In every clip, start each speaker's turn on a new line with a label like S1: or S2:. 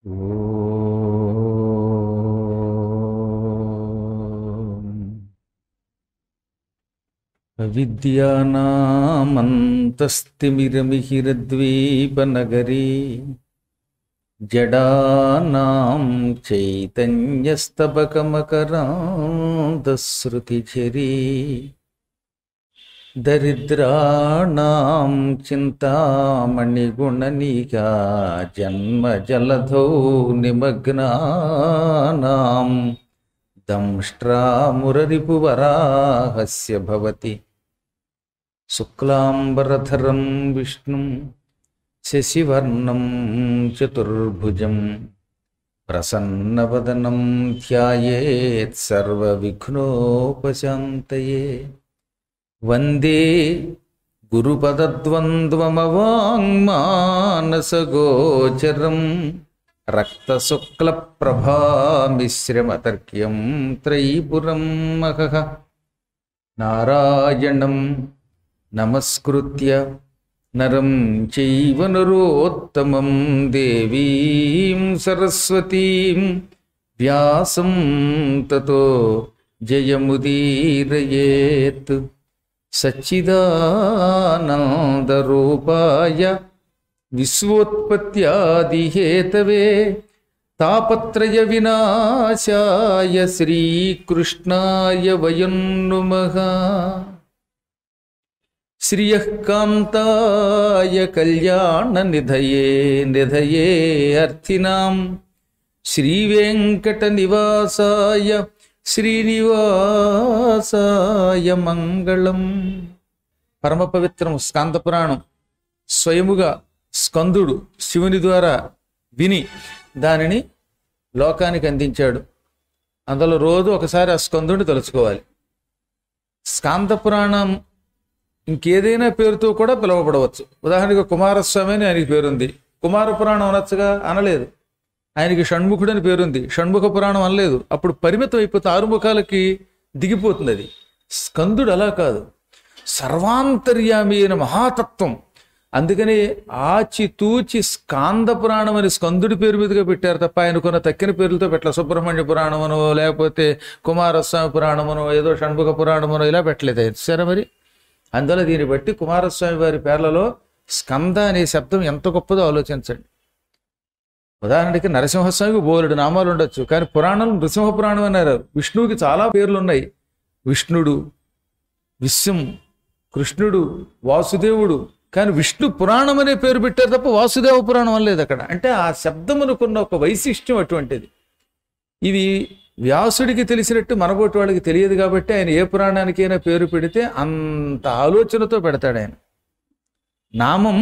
S1: ఓం అవిద్యానామంతస్తిమిరమిహిరద్వీపనగరీ జడానాం చైతన్యస్తబకమకరాంతశ్రుతిఝరీ దరిద్రాణాం చింతామణిగుణనికా జన్మజలధౌ నిమగ్నానాం దంష్ట్రామురరిపువరాహస్య భవతి శుక్లాంబరధరం విష్ణుం శశివర్ణం చతుర్భుజం ప్రసన్నవదనం ధ్యాయేత్ సర్వవిఘ్నోపశాంతయే. వందే గురుపదద్వంద్వమవాङ्మానసగోచరం రక్తశుక్లప్రభామిశ్రమతర్క్యం త్రైపురం మహః. నారాయణం నమస్కృత్య నరం చైవ నరోత్తమం దేవీం సరస్వతీం వ్యాసం తతో జయముదీరయేత్. సచ్చిదానందరూపాయ విశ్వోత్పత్యాదిహేతవే తాపత్రయ వినాశాయ శ్రీకృష్ణాయ వయం నుమః. శ్రియః కాంతాయ కళ్యాణ నిధయే అర్థినాం శ్రీవేంకట నివాసాయ శ్రీనివాసాయ మంగళం. పరమ పవిత్రం స్కాంద పురాణం స్వయముగా స్కందుడు శివుని ద్వారా విని దానిని లోకానికి అందించాడు. అందులో రోజు ఒకసారి ఆ స్కందుడిని తలుచుకోవాలి. స్కాంద పురాణం ఇంకేదైనా పేరుతో కూడా పిలువబడవచ్చు. ఉదాహరణగా కుమారస్వామి అని ఆయనకి పేరుంది, కుమార పురాణం అనొచ్చుగా, అనలేదు. ఆయనకి షణ్ముఖుడు అని పేరుంది, షణ్ముఖ పురాణం అనలేదు. అప్పుడు పరిమితం అయిపోతే ఆరుముఖాలకి దిగిపోతుంది అది. స్కందుడు అలా కాదు, సర్వాంతర్యామి అయిన మహాతత్వం. అందుకని ఆచితూచి స్కాంద పురాణం అని స్కందుడి పేరు మీదుగా పెట్టారు తప్ప ఆయనకున్న తక్కిన పేర్లతో పెట్టలేదు. సుబ్రహ్మణ్య పురాణమనో లేకపోతే కుమారస్వామి పురాణమనో ఏదో షణ్ముఖ పురాణమనో ఇలా పెట్టలేదు. సరే మరి అందువల్ల దీన్ని బట్టి కుమారస్వామి వారి పేర్లలో స్కంద అనే శబ్దం ఎంత గొప్పదో ఆలోచించండి. ఉదాహరణకి నరసింహస్వామికి బోలెడు నామాలు ఉండొచ్చు, కానీ పురాణం నృసింహ పురాణం అన్నారు. విష్ణువుకి చాలా పేర్లు ఉన్నాయి. విష్ణుడు, విశ్వం, కృష్ణుడు, వాసుదేవుడు. కానీ విష్ణు పురాణం అనే పేరు పెట్టారు తప్ప వాసుదేవ పురాణం అనలేదు అక్కడ. అంటే ఆ శబ్దమునుకున్న ఒక వైశిష్ట్యం అటువంటిది. ఇవి వ్యాసుడికి తెలిసినట్టు మనబోటి వాళ్ళకి తెలియదు కాబట్టి ఆయన ఏ పురాణానికైనా పేరు పెడితే అంత ఆలోచనతో పెడతాడు ఆయన. నామం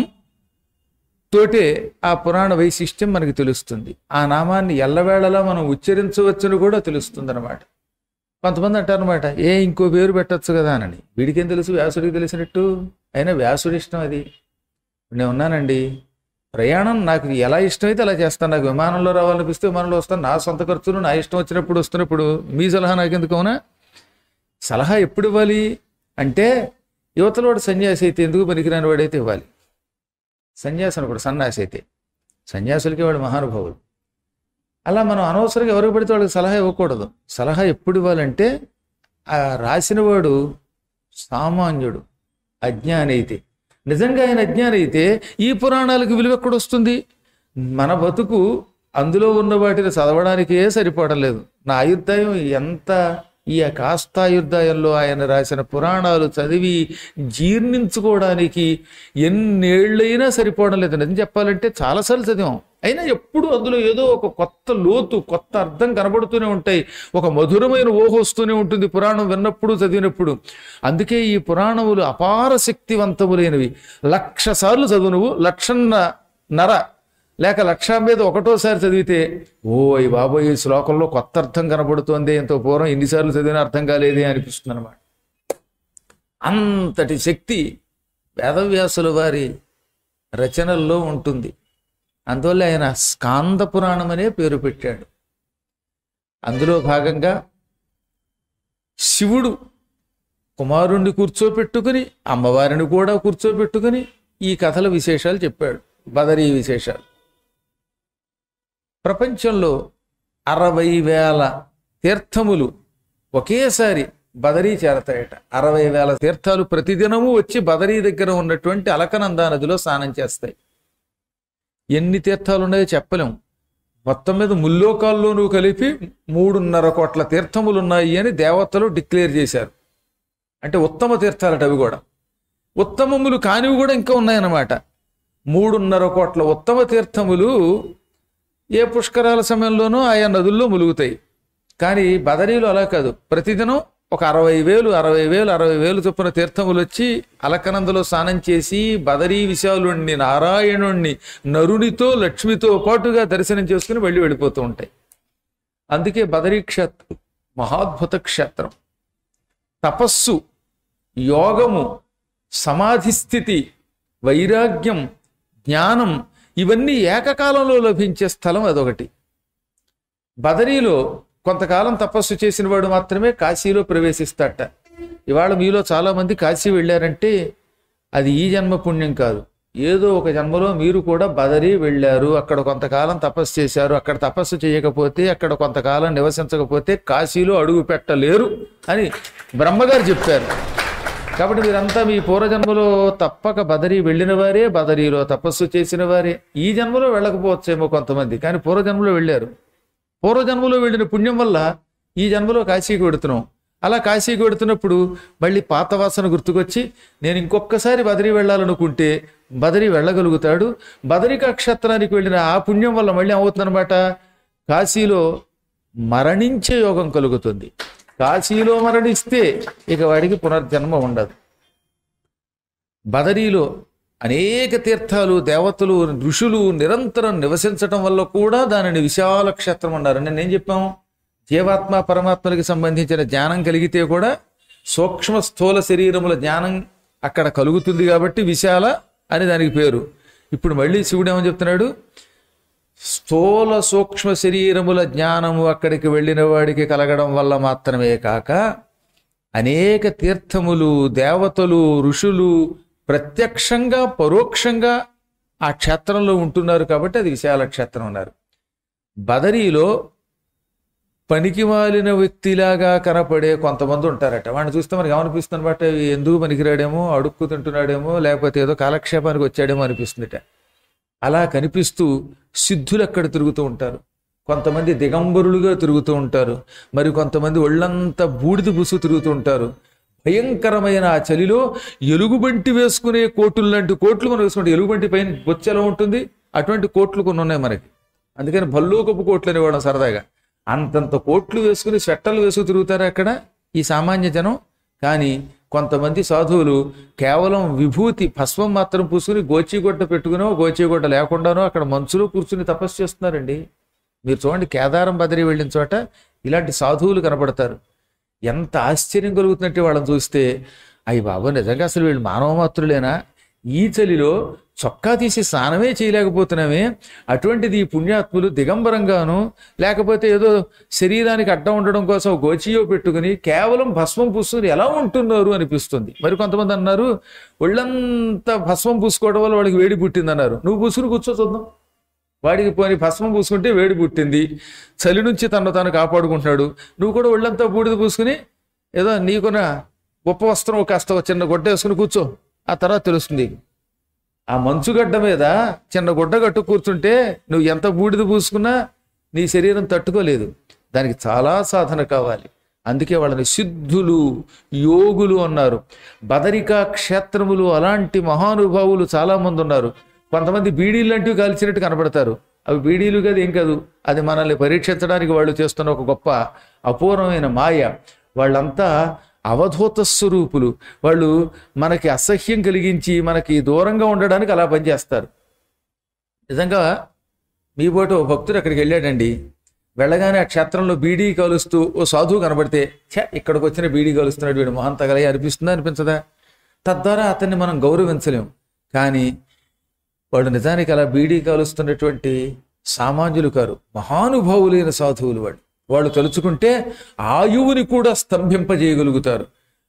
S1: తోటే ఆ పురాణ వైశిష్ట్యం మనకి తెలుస్తుంది. ఆ నామాన్ని ఎల్లవేళలా మనం ఉచ్చరించవచ్చని కూడా తెలుస్తుంది అనమాట. కొంతమంది అంటారనమాట, ఇంకో పేరు పెట్టచ్చు కదా అని. వీడికేం తెలుసు వ్యాసుడికి తెలిసినట్టు? అయినా వ్యాసుడి ఇష్టం అది. నేను ఉన్నానండి, ప్రయాణం నాకు ఎలా ఇష్టమైతే అలా చేస్తాను. నాకు విమానంలో రావాలనిపిస్తే విమానంలో వస్తాను, నా సొంత ఖర్చులు నా ఇష్టం వచ్చినప్పుడు వస్తున్నప్పుడు. మీ సలహా నాకెందుకు? అవునా? సలహా ఎప్పుడు ఇవ్వాలి అంటే యువతలో వాడు సన్యాసి అయితే ఎందుకు పనికిరాని వాడైతే ఇవ్వాలి. సన్యాసి అనకూడదు, సన్యాసి అయితే. సన్యాసులకి వాడు మహానుభావులు. అలా మనం అనవసరంగా ఎవరికి పడితే వాళ్ళకి సలహా ఇవ్వకూడదు. సలహా ఎప్పుడు ఇవ్వాలంటే ఆ రాసినవాడు సామాన్యుడు, అజ్ఞాని అయితే. నిజంగా ఆయన అజ్ఞాని అయితే ఈ పురాణాలకు విలువ ఎక్కడొస్తుంది? మన బతుకు అందులో ఉన్న వాటిని చదవడానికే సరిపోవడం లేదు. నా ఆయుర్దాయం ఎంత, ఈ కాస్తాయుర్దాయంలో ఆయన రాసిన పురాణాలు చదివి జీర్ణించుకోవడానికి ఎన్నేళ్ళైనా సరిపోవడం లేదు. నిజం చెప్పాలంటే చాలాసార్లు చదివాం, అయినా ఎప్పుడు అందులో ఏదో ఒక కొత్త లోతు, కొత్త అర్థం కనబడుతూనే ఉంటాయి. ఒక మధురమైన ఊహ వస్తూనే ఉంటుంది పురాణం విన్నప్పుడు, చదివినప్పుడు. అందుకే ఈ పురాణములు అపార శక్తివంతములైనవి. 1,00,000 సార్లు చదువు నువ్వు, 1,50,000 లేక 1,00,000 మీద ఒకటోసారి చదివితే ఓయ్ బాబోయ్ ఈ శ్లోకంలో కొత్త అర్థం కనబడుతోంది, ఎంతో పూర్వం ఎన్నిసార్లు చదివినా అర్థం కాలేదే అనిపిస్తుంది అనమాట. అంతటి శక్తి వేదవ్యాసుల వారి రచనల్లో ఉంటుంది. అందువల్ల ఆయన స్కాంద పురాణం అనే పేరు పెట్టాడు. అందులో భాగంగా శివుడు కుమారుణ్ణి కూర్చోపెట్టుకుని అమ్మవారిని కూడా కూర్చోపెట్టుకుని ఈ కథల విశేషాలు చెప్పాడు, బదరీ విశేషాలు. ప్రపంచంలో 60,000 తీర్థములు ఒకేసారి బదరీ చేరతాయట. 60,000 తీర్థాలు ప్రతిదినము వచ్చి బదరీ దగ్గర ఉన్నటువంటి అలకనందా నదిలో స్నానం చేస్తాయి. ఎన్ని తీర్థాలు ఉన్నాయో చెప్పలేం. మొత్తం మీద ముల్లోకాల్లోనూ కలిపి 3.5 కోట్ల తీర్థములు ఉన్నాయి అని దేవతలు డిక్లేర్ చేశారు. అంటే ఉత్తమ తీర్థాలట అవి కూడా. ఉత్తమములు కానివి కూడా ఇంకా ఉన్నాయన్నమాట. 3.5 కోట్ల ఉత్తమ తీర్థములు ఏ పుష్కరాల సమయంలోనూ ఆయా నదుల్లో ములుగుతాయి. కానీ బదరీలో అలా కాదు. ప్రతిదినం ఒక 60,000 చొప్పున తీర్థములు వచ్చి అలకనందలో స్నానం చేసి బదరీ విశాలుణ్ణి, నారాయణుణ్ణి, నరునితో లక్ష్మితో పాటుగా దర్శనం చేసుకుని వెళ్ళిపోతూ ఉంటాయి. అందుకే బదరీ క్షేత్రం మహాద్భుత క్షేత్రం. తపస్సు, యోగము, సమాధి స్థితి, వైరాగ్యం, జ్ఞానం ఇవన్నీ ఏకకాలంలో లభించే స్థలం అదొకటి. బదరీలో కొంతకాలం తపస్సు చేసిన వాడు మాత్రమే కాశీలో ప్రవేశిస్తాడట. ఇవాళ మీలో చాలా మంది కాశీ వెళ్ళారంటే అది ఈ జన్మ పుణ్యం కాదు. ఏదో ఒక జన్మలో మీరు కూడా బదరీ వెళ్ళారు, అక్కడ కొంతకాలం తపస్సు చేశారు. అక్కడ తపస్సు చేయకపోతే, అక్కడ కొంతకాలం నివసించకపోతే కాశీలో అడుగు పెట్టలేరు అని బ్రహ్మగారు చెప్పారు. కాబట్టి మీరంతా మీ పూర్వజన్మలో తప్పక బదరీ వెళ్ళిన వారే, బదరీలో తపస్సు చేసిన వారే. ఈ జన్మలో వెళ్ళకపోవచ్చేమో కొంతమంది, కానీ పూర్వజన్మలో వెళ్ళారు. పూర్వజన్మలో వెళ్ళిన పుణ్యం వల్ల ఈ జన్మలో కాశీకి వెడుతున్నాం. అలా కాశీకి వెడుతున్నప్పుడు మళ్ళీ పాత వాసన గుర్తుకొచ్చి నేను ఇంకొకసారి బదరీ వెళ్ళాలనుకుంటే బదరీ వెళ్ళగలుగుతాడు. బదరికా క్షేత్రానికి వెళ్ళిన ఆ పుణ్యం వల్ల మళ్ళీ అవుతుందన్నమాట, కాశీలో మరణించే యోగం కలుగుతుంది. కాశీలో మరణిస్తే ఇక వాడికి పునర్జన్మ ఉండదు. బదరీలో అనేక తీర్థాలు, దేవతలు, ఋషులు నిరంతరం నివసించటం వల్ల కూడా దానిని విశాల క్షేత్రం అన్నారు. నేను ఏం చెప్పాము, జీవాత్మ పరమాత్మలకి సంబంధించిన జ్ఞానం కలిగితే కూడా సూక్ష్మ స్థూల శరీరముల జ్ఞానం అక్కడ కలుగుతుంది కాబట్టి విశాల అని దానికి పేరు. ఇప్పుడు మళ్ళీ శివుడు ఏమని చెప్తున్నాడు, స్థూల సూక్ష్మ శరీరముల జ్ఞానము అక్కడికి వెళ్ళిన వాడికి కలగడం వల్ల మాత్రమే కాక అనేక తీర్థములు, దేవతలు, ఋషులు ప్రత్యక్షంగా పరోక్షంగా ఆ క్షేత్రంలో ఉంటున్నారు కాబట్టి అది విశాల క్షేత్రం అన్నారు. బదరీలో పనికిమాలిన వ్యక్తిలాగా కనపడే కొంతమంది ఉంటారట. వాడిని చూస్తే మనకి ఏమనిపిస్తుంది అనమాట, ఎందుకు పనికిరాడేమో, అడుక్కు తింటున్నాడేమో, లేకపోతే ఏదో కాలక్షేపానికి వచ్చాడేమో అనిపిస్తుందిట. అలా కనిపిస్తూ సిద్ధులు అక్కడ తిరుగుతూ ఉంటారు. కొంతమంది దిగంబరులుగా తిరుగుతూ ఉంటారు. మరి కొంతమంది ఒళ్ళంతా బూడిద బుసు తిరుగుతూ ఉంటారు. భయంకరమైన ఆ చలిలో ఎలుగుబంటి వేసుకునే కోట్లు లాంటి కోట్లు మనం వేసుకుంటే ఎలుగుబంటి పైన బొచ్చు ఎలా ఉంటుంది, అటువంటి కోట్లు కొన్ని ఉన్నాయి మనకి. అందుకని భల్లూకపు కోట్లు అనేవాళ్ళం సరదాగా. అంతంత కోట్లు వేసుకుని స్వెట్టర్లు వేసుకు తిరుగుతారు అక్కడ ఈ సామాన్య జనం. కానీ కొంతమంది సాధువులు కేవలం విభూతి భస్మం మాత్రం పూసుకుని గోచీగొడ్డ పెట్టుకునో గోచీగొడ్డ లేకుండానో అక్కడ మంచులో కూర్చుని తపస్సు చేస్తున్నారండి. మీరు చూడండి, కేదారం బదరీ వెళ్ళిన చోట ఇలాంటి సాధువులు కనపడతారు. ఎంత ఆశ్చర్యం కలుగుతున్నట్టే వాళ్ళని చూస్తే, అయ్యి బాబు నిజంగా అసలు వీళ్ళు మానవ మాత్రులేనా, ఈ చలిలో చొక్కా తీసి స్నానమే చేయలేకపోతున్నామే, అటువంటిది ఈ పుణ్యాత్ములు దిగంబరంగాను లేకపోతే ఏదో శరీరానికి అడ్డం ఉండడం కోసం గోచియో పెట్టుకుని కేవలం భస్మం పూసుకుని ఎలా ఉంటున్నారు అనిపిస్తుంది. మరి కొంతమంది అన్నారు ఒళ్ళంతా భస్మం పూసుకోవడం వల్ల వాడికి వేడి పుట్టింది అన్నారు. నువ్వు పూసుకుని కూర్చో చూద్దాం. వాడికి పోని భస్మం పూసుకుంటే వేడి పుట్టింది, చలి నుంచి తను తాను కాపాడుకుంటున్నాడు. నువ్వు కూడా ఒళ్ళంతా బూడిద పూసుకుని ఏదో నీకున్న గొప్ప వస్త్రం కాస్త చిన్న గుడ్డ వేసుకుని కూర్చో, ఆ తర్వాత తెలుస్తుంది. ఆ మంచుగడ్డ మీద చిన్న గుడ్డ కట్టు కూర్చుంటే నువ్వు ఎంత బూడిద పూసుకున్నా నీ శరీరం తట్టుకోలేదు. దానికి చాలా సాధన కావాలి. అందుకే వాళ్ళని సిద్ధులు, యోగులు అన్నారు. బదరికా క్షేత్రములు అలాంటి మహానుభావులు చాలామంది ఉన్నారు. కొంతమంది బీడీలు లాంటివి కాల్చినట్టు కనపడతారు. అవి బీడీలు కాదు, ఏం కాదు, అది మనల్ని పరీక్షించడానికి వాళ్ళు చేస్తున్న ఒక గొప్ప అపూర్వమైన మాయ. వాళ్ళంతా అవధూత స్వరూపులు. వాళ్ళు మనకి అసహ్యం కలిగించి మనకి దూరంగా ఉండడానికి అలా పనిచేస్తారు. నిజంగా మీ బోటు ఓ భక్తుడు అక్కడికి వెళ్ళాడండి. వెళ్ళగానే ఆ క్షేత్రంలో బీడీ కాలుస్తూ ఓ సాధువు కనబడితే ఇక్కడికి వచ్చిన బీడీ కాలుస్తున్నాడు వీడు మొహం తగలే అనిపిస్తుందా అనిపించదా? తద్వారా అతన్ని మనం గౌరవించలేం. కానీ వాడు నిజానికి అలా బీడీ కాలుస్తున్నటువంటి సామాన్యులు కారు, మహానుభావులైన సాధువులు. వాళ్ళు తలుచుకుంటే ఆయువుని కూడా స్తంభింపజేయగలుగుతారు.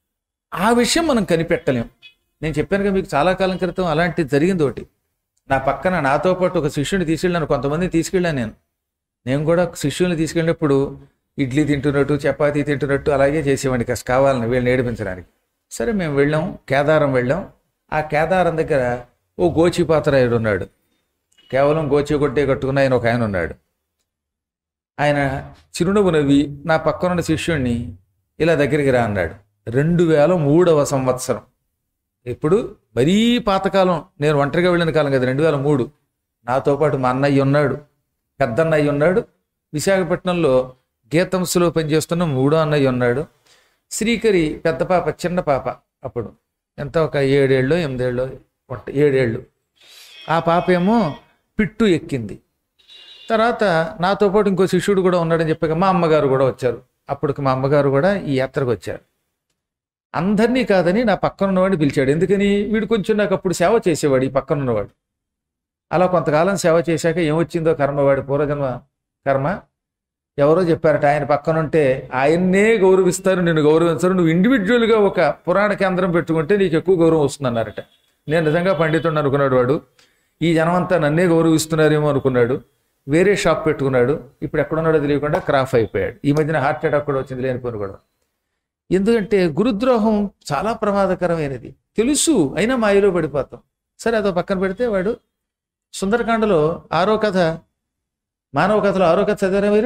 S1: ఆ విషయం మనం కనిపెట్టలేం. నేను చెప్పానుగా మీకు చాలా కాలం క్రితం అలాంటిది జరిగింది ఒకటి. నా పక్కన నాతో పాటు ఒక శిష్యుని తీసుకెళ్ళాను, కొంతమందిని తీసుకెళ్ళాను నేను. నేను కూడా శిష్యుల్ని తీసుకెళ్ళినప్పుడు ఇడ్లీ తింటున్నట్టు చపాతీ తింటున్నట్టు అలాగే చేసేవాడిని కాస్త కావాలని వీళ్ళని ఏడిపించడానికి. సరే మేము వెళ్ళాం, కేదారం వెళ్ళాం. ఆ కేదారం దగ్గర ఓ గోచిపాత్రాయుడు ఉన్నాడు. కేవలం గోచి కొట్టే కట్టుకున్న ఆయన ఒక ఆయన ఉన్నాడు. ఆయన చిరునవ్వు నవ్వి నా పక్కనున్న శిష్యుణ్ణి ఇలా దగ్గరికి రా అన్నాడు. 2003వ సంవత్సరం. ఇప్పుడు మరీ పాతకాలం, నేను ఒంటరిగా వెళ్ళిన కాలం కదా, 2003. నాతో పాటు మా అన్నయ్య ఉన్నాడు, పెద్దన్నయ్య ఉన్నాడు, విశాఖపట్నంలో గీతంసులో పనిచేస్తున్న 3వ అన్నయ్య ఉన్నాడు, శ్రీకరి పెద్ద పాప, చిన్న పాప అప్పుడు ఎంత ఒక 7 ఏళ్ళో 8 ఏళ్ళో 7 ఏళ్ళు. ఆ పాప ఏమో పిట్టు ఎక్కింది. తర్వాత నాతో పాటు ఇంకో శిష్యుడు కూడా ఉన్నాడని చెప్పాక మా అమ్మగారు కూడా వచ్చారు. అప్పటికి మా అమ్మగారు కూడా ఈ యాత్రకు వచ్చారు. అందరినీ కాదని నా పక్కన ఉన్నవాడిని పిలిచాడు. ఎందుకని? వీడు కొంచెం నాకు అప్పుడు సేవ చేసేవాడు, ఈ పక్కన ఉన్నవాడు. అలా కొంతకాలం సేవ చేశాక ఏమొచ్చిందో కర్మ, వాడి పూర్వజన్మ కర్మ. ఎవరో చెప్పారట, ఆయన పక్కన ఉంటే ఆయన్నే గౌరవిస్తారు, నిన్ను గౌరవించరు, నువ్వు ఇండివిజువల్గా ఒక పురాణ కేంద్రం పెట్టుకుంటే నీకు ఎక్కువ గౌరవం వస్తుందన్నారట. నేను నిజంగా పండితుడిని అనుకున్నాడు వాడు. ఈ జనమంతా నన్నే గౌరవిస్తున్నారేమో అనుకున్నాడు. వేరే షాప్ పెట్టుకున్నాడు. ఇప్పుడు ఎక్కడున్నాడో తెలియకుండా క్రాఫ్ అయిపోయాడు. ఈ మధ్యన హార్ట్ అటాక్ కూడా వచ్చింది, లేనిపోను కూడా. ఎందుకంటే గురుద్రోహం చాలా ప్రమాదకరమైనది తెలుసు, అయినా మాయలో పడిపోతాం. సరే అదో పక్కన పెడితే, వాడు సుందరకాండలో 6వ కథ, మానవ కథలో 6వ కథ చదివారా మీరు?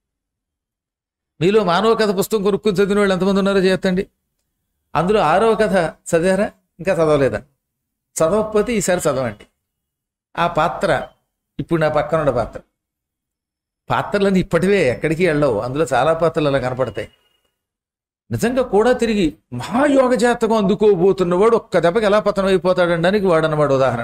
S1: మీలో మానవ కథ పుస్తకం కొనుక్కుని చదివిన వాళ్ళు ఎంతమంది ఉన్నారో చేస్తండి. అందులో 6వ కథ చదివారా? ఇంకా చదవలేదా? చదవకపోతే ఈసారి చదవండి. ఆ పాత్ర ఇప్పుడు నా పక్కన ఉన్న పాత్ర. పాత్రలన్నీ ఇప్పటివే ఎక్కడికి వెళ్ళవు, అందులో చాలా పాత్రలు అలా కనపడతాయి. నిజంగా కూడా తిరిగి మహాయోగ జాతకం అందుకోబోతున్నవాడు ఒక్క దెబ్బకి ఎలా పతనం అయిపోతాడనడానికి వాడన్నవాడు ఉదాహరణ.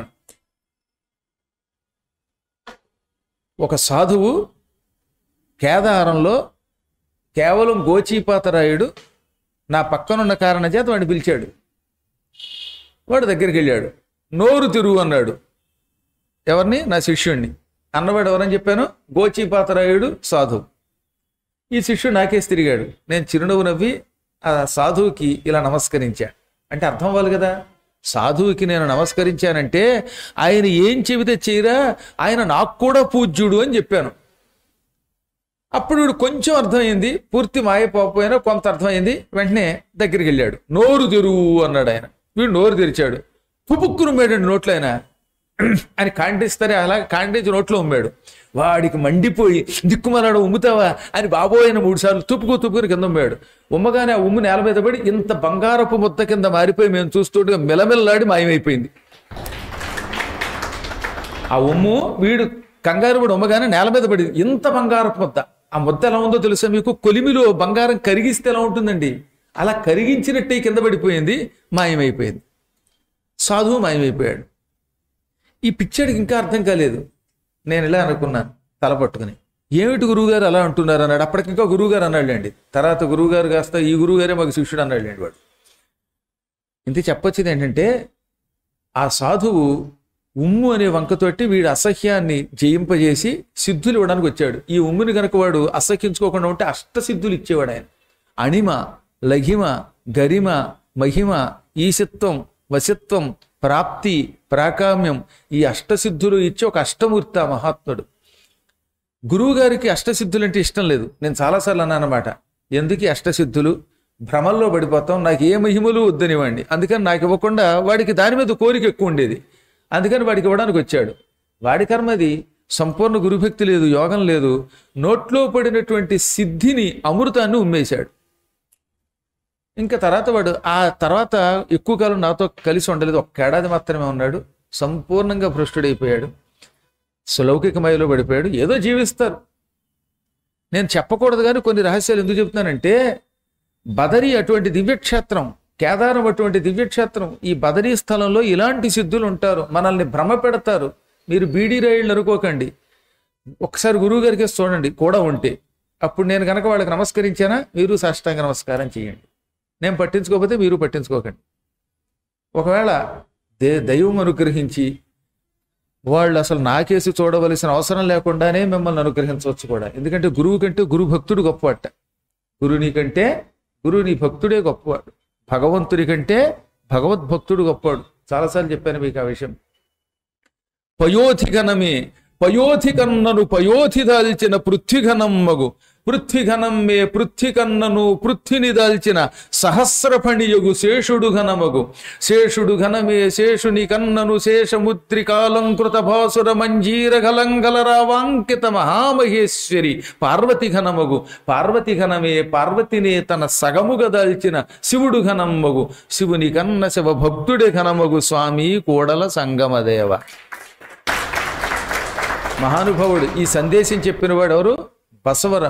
S1: ఒక సాధువు కేదారంలో కేవలం గోచీపాతరాయుడు నా పక్కనున్న కారణం చేత వాడిని పిలిచాడు. వాడు దగ్గరికి వెళ్ళాడు. నోరు తిరుగు అన్నాడు. ఎవరిని? నా శిష్యుణ్ణి. అన్నవాడు ఎవరని చెప్పాను? గోచీపాతరాయుడు సాధువు. ఈ శిష్యుడు నాకేసి తిరిగాడు. నేను చిరునవ్వు నవ్వి ఆ సాధువుకి ఇలా నమస్కరించా. అంటే అర్థం అవ్వాలి కదా, సాధువుకి నేను నమస్కరించానంటే ఆయన ఏం చెబితే చేయరా, ఆయన నాకు కూడా పూజ్యుడు అని చెప్పాను. అప్పుడు వీడు కొంచెం అర్థమైంది, పూర్తి మాయపోకపోయినా కొంత అర్థమైంది. వెంటనే దగ్గరికి వెళ్ళాడు. నోరు తెరువు అన్నాడు ఆయన. వీడు నోరు తెరిచాడు. పుపుక్కును ఉమ్మాడండి నోట్లో. ఆయన అని కాండిస్తారే అలా కాండించి నోట్లో ఉమ్మాడు. వాడికి మండిపోయి దిక్కుమలాడు, ఉమ్ముతావా అని బాబోయిన 3 సార్లు తుప్పుకుని కింద ఉమ్మాడు. ఉమ్మగానే ఆ ఉమ్ము నేల మీద పడి ఇంత బంగారపు ముద్ద కింద మారిపోయి మేము చూస్తుండగా మిలమిల్లాడి మాయమైపోయింది. ఆ ఉమ్ము వీడు కంగారు పడి ఉమ్మగానే నేల మీద పడింది. ఇంత బంగారపు ముద్ద. ఆ ముద్ద ఎలా ఉందో తెలుసా మీకు? కొలిమిలో బంగారం కరిగిస్తే ఎలా ఉంటుందండి, అలా కరిగించినట్టే కింద పడిపోయింది, మాయమైపోయింది. సాధువు మాయమైపోయాడు. ఈ పిచ్చడికి ఇంకా అర్థం కాలేదు. నేను ఇలా అనుకున్నాను తల పట్టుకుని, ఏమిటి గురువుగారు అలా అంటున్నారు అన్నాడు. అప్పటికింకా గురువుగారు అన్నాడులేండి. తర్వాత గురువుగారు కాస్త ఈ గురువుగారే మాకు శిష్యుడు అన్నాడులేండి వాడు. ఇంత చెప్పొచ్చింది ఏంటంటే, ఆ సాధువు ఉమ్ము అనే వంకతోటి వీడి అసహ్యాన్ని జయింపజేసి సిద్ధులు ఇవ్వడానికి వచ్చాడు. ఈ ఉమ్ముని కనుక వాడు అసహ్యించుకోకుండా ఉంటే అష్టసిద్ధులు ఇచ్చేవాడు ఆయన. అణిమ, లఘిమ, గరిమ, మహిమ, ఈశత్వం, వశత్వం, ప్రాప్తి, ప్రాకామ్యం, ఈ అష్టసిద్ధులు ఇచ్చి ఒక అష్టమూర్తి ఆ మహాత్ముడు. గురువు గారికి అష్టసిద్ధులు అంటే ఇష్టం లేదు. నేను చాలాసార్లు అన్నానమాట, ఎందుకు ఈ అష్టసిద్ధులు, భ్రమల్లో పడిపోతాం, నాకు ఏ మహిమలు వద్దనివ్వండి. అందుకని నాకు ఇవ్వకుండా వాడికి దాని మీద కోరిక ఎక్కువ ఉండేది. అందుకని వాడికి ఇవ్వడానికి వచ్చాడు. వాడి కర్మది సంపూర్ణ గురుభక్తి లేదు, యోగం లేదు. నోట్లో పడినటువంటి సిద్ధిని, అమృతాన్ని ఉమ్మేశాడు. ఇంకా తర్వాత వాడు ఆ తర్వాత ఎక్కువ కాలం నాతో కలిసి ఉండలేదు. 1 ఏడాది మాత్రమే ఉన్నాడు. సంపూర్ణంగా భ్రష్టుడైపోయాడు. సులౌకిక మాయలో పడిపోయాడు. ఏదో జీవిస్తారు. నేను చెప్పకూడదు కానీ కొన్ని రహస్యాలు ఎందుకు చెప్తున్నానంటే, బదరీ అటువంటి దివ్యక్షేత్రం, కేదారం అటువంటి దివ్యక్షేత్రం, ఈ బదరీ స్థలంలో ఇలాంటి సిద్ధులు ఉంటారు, మనల్ని భ్రమ పెడతారు. మీరు బీడీ రైళ్ళు అనుకోకండి. ఒకసారి గురువు గారికి చూడండి కూడా ఉంటే. అప్పుడు నేను కనుక వాళ్ళకి నమస్కరించానా, మీరు సాష్టాంగ నమస్కారం చేయండి. నేను పట్టించుకోకపోతే మీరు పట్టించుకోకండి. ఒకవేళ దైవం అనుగ్రహించి వాళ్ళు అసలు నాకేసి చూడవలసిన అవసరం లేకుండానే మిమ్మల్ని అనుగ్రహించవచ్చు కూడా. ఎందుకంటే గురువు కంటే గురు భక్తుడు గొప్పవాట. గురుని కంటే గురువు నీ భక్తుడే గొప్పవాడు. భగవంతుడి కంటే భగవద్భక్తుడు గొప్పవాడు. చాలాసార్లు చెప్పాను మీకు ఆ విషయం. పయోధిగణమే పయోధి కన్నను పయోధి దాల్చిన పృథ్వీఘనమ్మగు పృథ్వీఘనం మే పృథ్వీ కన్నను పృథ్విని దాల్చిన సహస్రఫణియగు శేషుడు ఘనమగు శేషుడు ఘనమే శేషుని కన్నను శేషముద్రికాలంకృత భాసుర మంజీర గలంగల రావాంకిత మహామహేశ్వరి పార్వతి ఘనమగు పార్వతి ఘనమే పార్వతినే తన సగముగా దాల్చిన శివుడు ఘనమ్మగు శివుని కన్న శివ భక్తుడే ఘనమగు స్వామి కోడల సంగమదేవ. మహానుభావుడు ఈ సందేశం చెప్పినవాడు ఎవరు? బసవర.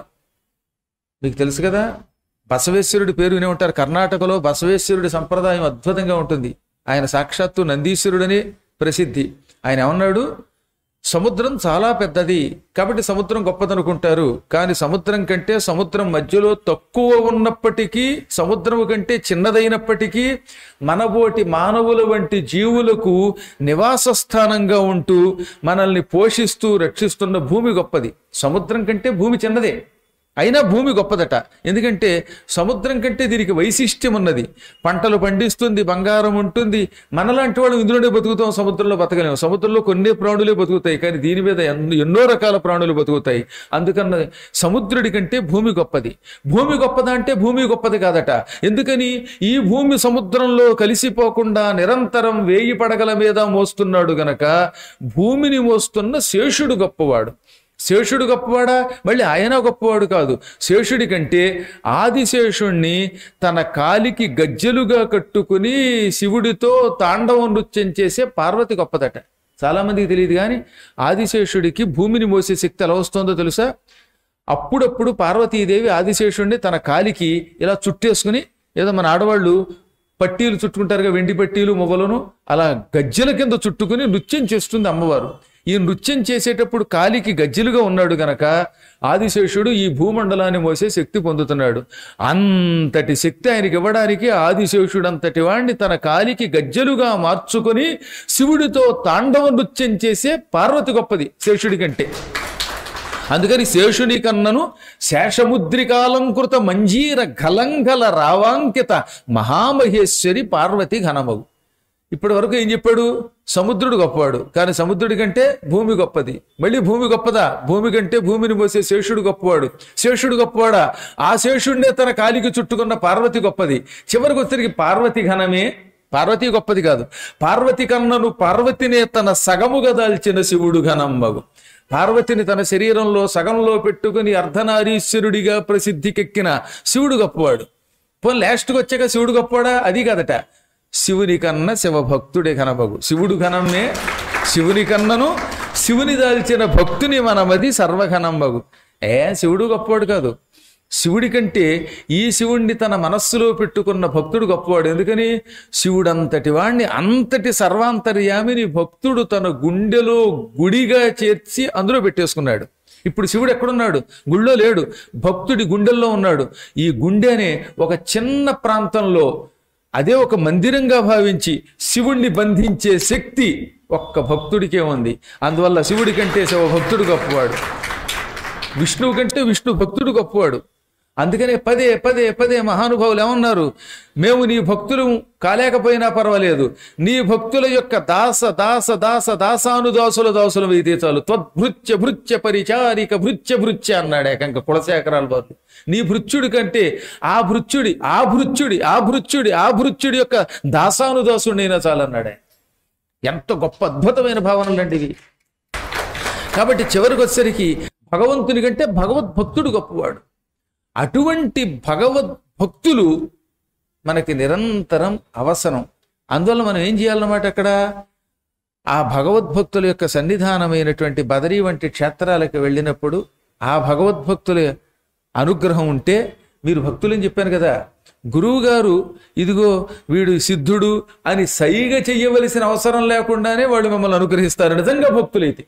S1: మీకు తెలుసు కదా, బసవేశ్వరుడి పేరు వినే ఉంటారు. కర్ణాటకలో బసవేశ్వరుడి సంప్రదాయం అద్భుతంగా ఉంటుంది. ఆయన సాక్షాత్తు నందీశ్వరుడని ప్రసిద్ధి. ఆయన ఏమన్నాడు, సముద్రం చాలా పెద్దది కాబట్టి సముద్రం గొప్పదనుకుంటారు, కానీ సముద్రం కంటే సముద్రం మధ్యలో తక్కువ ఉన్నప్పటికీ, సముద్రము కంటే చిన్నదైనప్పటికీ మనబోటి మానవుల వంటి జీవులకు నివాస స్థానంగా ఉంటూ మనల్ని పోషిస్తూ రక్షిస్తున్న భూమి గొప్పది. సముద్రం కంటే భూమి చిన్నదే, అయినా భూమి గొప్పదట. ఎందుకంటే సముద్రం కంటే దీనికి వైశిష్ట్యం ఉన్నది. పంటలు పండిస్తుంది, బంగారం ఉంటుంది. మనలాంటి వాళ్ళు ఇందులోనే బతుకుతాం, సముద్రంలో బతకలేము. సముద్రంలో కొన్ని ప్రాణులే బతుకుతాయి, కానీ దీని మీద ఎన్నో రకాల ప్రాణులు బతుకుతాయి. అందుకన్న సముద్రుడి కంటే భూమి గొప్పది. భూమి గొప్పదా అంటే భూమి గొప్పది కాదట. ఎందుకని? ఈ భూమి సముద్రంలో కలిసిపోకుండా నిరంతరం వేయి పడగల మీద మోస్తున్నాడు గనక భూమిని మోస్తున్న శేషుడు గొప్పవాడు. శేషుడు గొప్పవాడా? మళ్ళీ ఆయన గొప్పవాడు కాదు. శేషుడి కంటే ఆదిశేషుణ్ణి తన కాలికి గజ్జెలుగా కట్టుకుని శివుడితో తాండవం నృత్యం చేసే పార్వతి గొప్పదట. చాలామందికి తెలియదు, కానీ ఆదిశేషుడికి భూమిని మోసే శక్తి ఎలా వస్తుందో తెలుసా? అప్పుడప్పుడు పార్వతీదేవి ఆదిశేషుడిని తన కాలికి ఇలా చుట్టేసుకుని, ఏదో మన ఆడవాళ్ళు పట్టీలు చుట్టుకుంటారుగా, వెండి పట్టీలు మొగలను, అలా గజ్జెల కింద చుట్టుకుని నృత్యం చేస్తుంది అమ్మవారు. ఈ నృత్యం చేసేటప్పుడు కాలికి గజ్జెలుగా ఉన్నాడు గనక ఆదిశేషుడు ఈ భూమండలాన్ని మోసే శక్తి పొందుతున్నాడు. అంతటి శక్తి ఆయనకి ఇవ్వడానికి ఆదిశేషుడు అంతటి వాణ్ణి తన కాలికి గజ్జెలుగా మార్చుకొని శివుడితో తాండవ నృత్యం చేసే పార్వతి గొప్పది శేషుడి కంటే. అందుకని శేషుని కన్నను శేషముద్రికాలంకృత మంజీర గలంగల రావాంకిత మహామహేశ్వరి పార్వతి ఘనమగు. ఇప్పటి వరకు ఏం చెప్పాడు? సముద్రుడు గొప్పవాడు, కానీ సముద్రుడి కంటే భూమి గొప్పది. మళ్ళీ భూమి గొప్పదా? భూమి కంటే భూమిని మోసే శేషుడు గొప్పవాడు. శేషుడు గొప్పవాడా? ఆ శేషుడినే తన కాలికి చుట్టుకున్న పార్వతి గొప్పది. చివరికి వచ్చరికి పార్వతి ఘనమే, పార్వతి గొప్పది కాదు. పార్వతి కన్నను పార్వతినే తన సగముగా దాల్చిన శివుడు ఘనమ్మగు. పార్వతిని తన శరీరంలో సగంలో పెట్టుకుని అర్ధనారీశ్వరుడిగా ప్రసిద్ధికెక్కిన శివుడు గొప్పవాడు. పోనీ లాస్ట్కి వచ్చాక శివుడు గొప్పవాడా? అది కాదట. శివుని కన్న శివభక్తుడే ఘనమగు. శివుడు ఘనమే, శివుని కన్నను శివుని దాల్చిన భక్తుని మనమది సర్వఘనమగు. శివుడు గొప్పవాడు కాదు. శివుడి కంటే ఈ శివుణ్ణి తన మనస్సులో పెట్టుకున్న భక్తుడు గొప్పవాడు. ఎందుకని? శివుడంతటి వాణ్ణి, అంతటి సర్వాంతర్యామిని భక్తుడు తన గుండెలో గుడిగా చేర్చి అందులో పెట్టేసుకున్నాడు. ఇప్పుడు శివుడు ఎక్కడున్నాడు? గుళ్ళో లేడు, భక్తుడి గుండెల్లో ఉన్నాడు. ఈ గుండె అనే ఒక చిన్న ప్రాంతంలో, అదే ఒక మందిరంగా భావించి శివుణ్ణి బంధించే శక్తి ఒక్క భక్తుడికే ఉంది. అందువల్ల శివుడి కంటే శివ భక్తుడు గొప్పవాడు, విష్ణువు కంటే విష్ణు భక్తుడు గొప్పవాడు. అందుకనే పదే పదే పదే మహానుభావులు ఏమన్నారు? మేము నీ భక్తులు కాలేకపోయినా పర్వాలేదు, నీ భక్తుల యొక్క దాస దాస దాస దాసానుదాసుల దాసులు అయితే చాలు. త్వద్భృత్య భృత్య పరిచారిక భృత్య భృత్య అన్నాడు ఏకంక కులశేఖరాల బాబు. నీ భృత్యుడి కంటే ఆ భృత్యుడి ఆ భృత్యుడి ఆ భృత్యుడి ఆ భృత్యుడి యొక్క దాసానుదాసుడినైనా చాలన్నాడే. ఎంత గొప్ప అద్భుతమైన భావనలు అండి ఇవి. కాబట్టి చివరికి వచ్చేసరికి భగవంతుని కంటే భగవద్భక్తుడు గొప్పవాడు. అటువంటి భగవద్భక్తులు మనకి నిరంతరం అవసరం. అందువల్ల మనం ఏం చేయాలన్నమాట? అక్కడ ఆ భగవద్భక్తుల యొక్క సన్నిధానమైనటువంటి బదరీ వంటి క్షేత్రాలకు వెళ్ళినప్పుడు ఆ భగవద్భక్తుల అనుగ్రహం ఉంటే, మీరు భక్తులని చెప్పాను కదా, గురువు గారు ఇదిగో వీడు సిద్ధుడు అని సైగ చెయ్యవలసిన అవసరం లేకుండానే వాళ్ళు మిమ్మల్ని అనుగ్రహిస్తారు నిజంగా భక్తులైతే.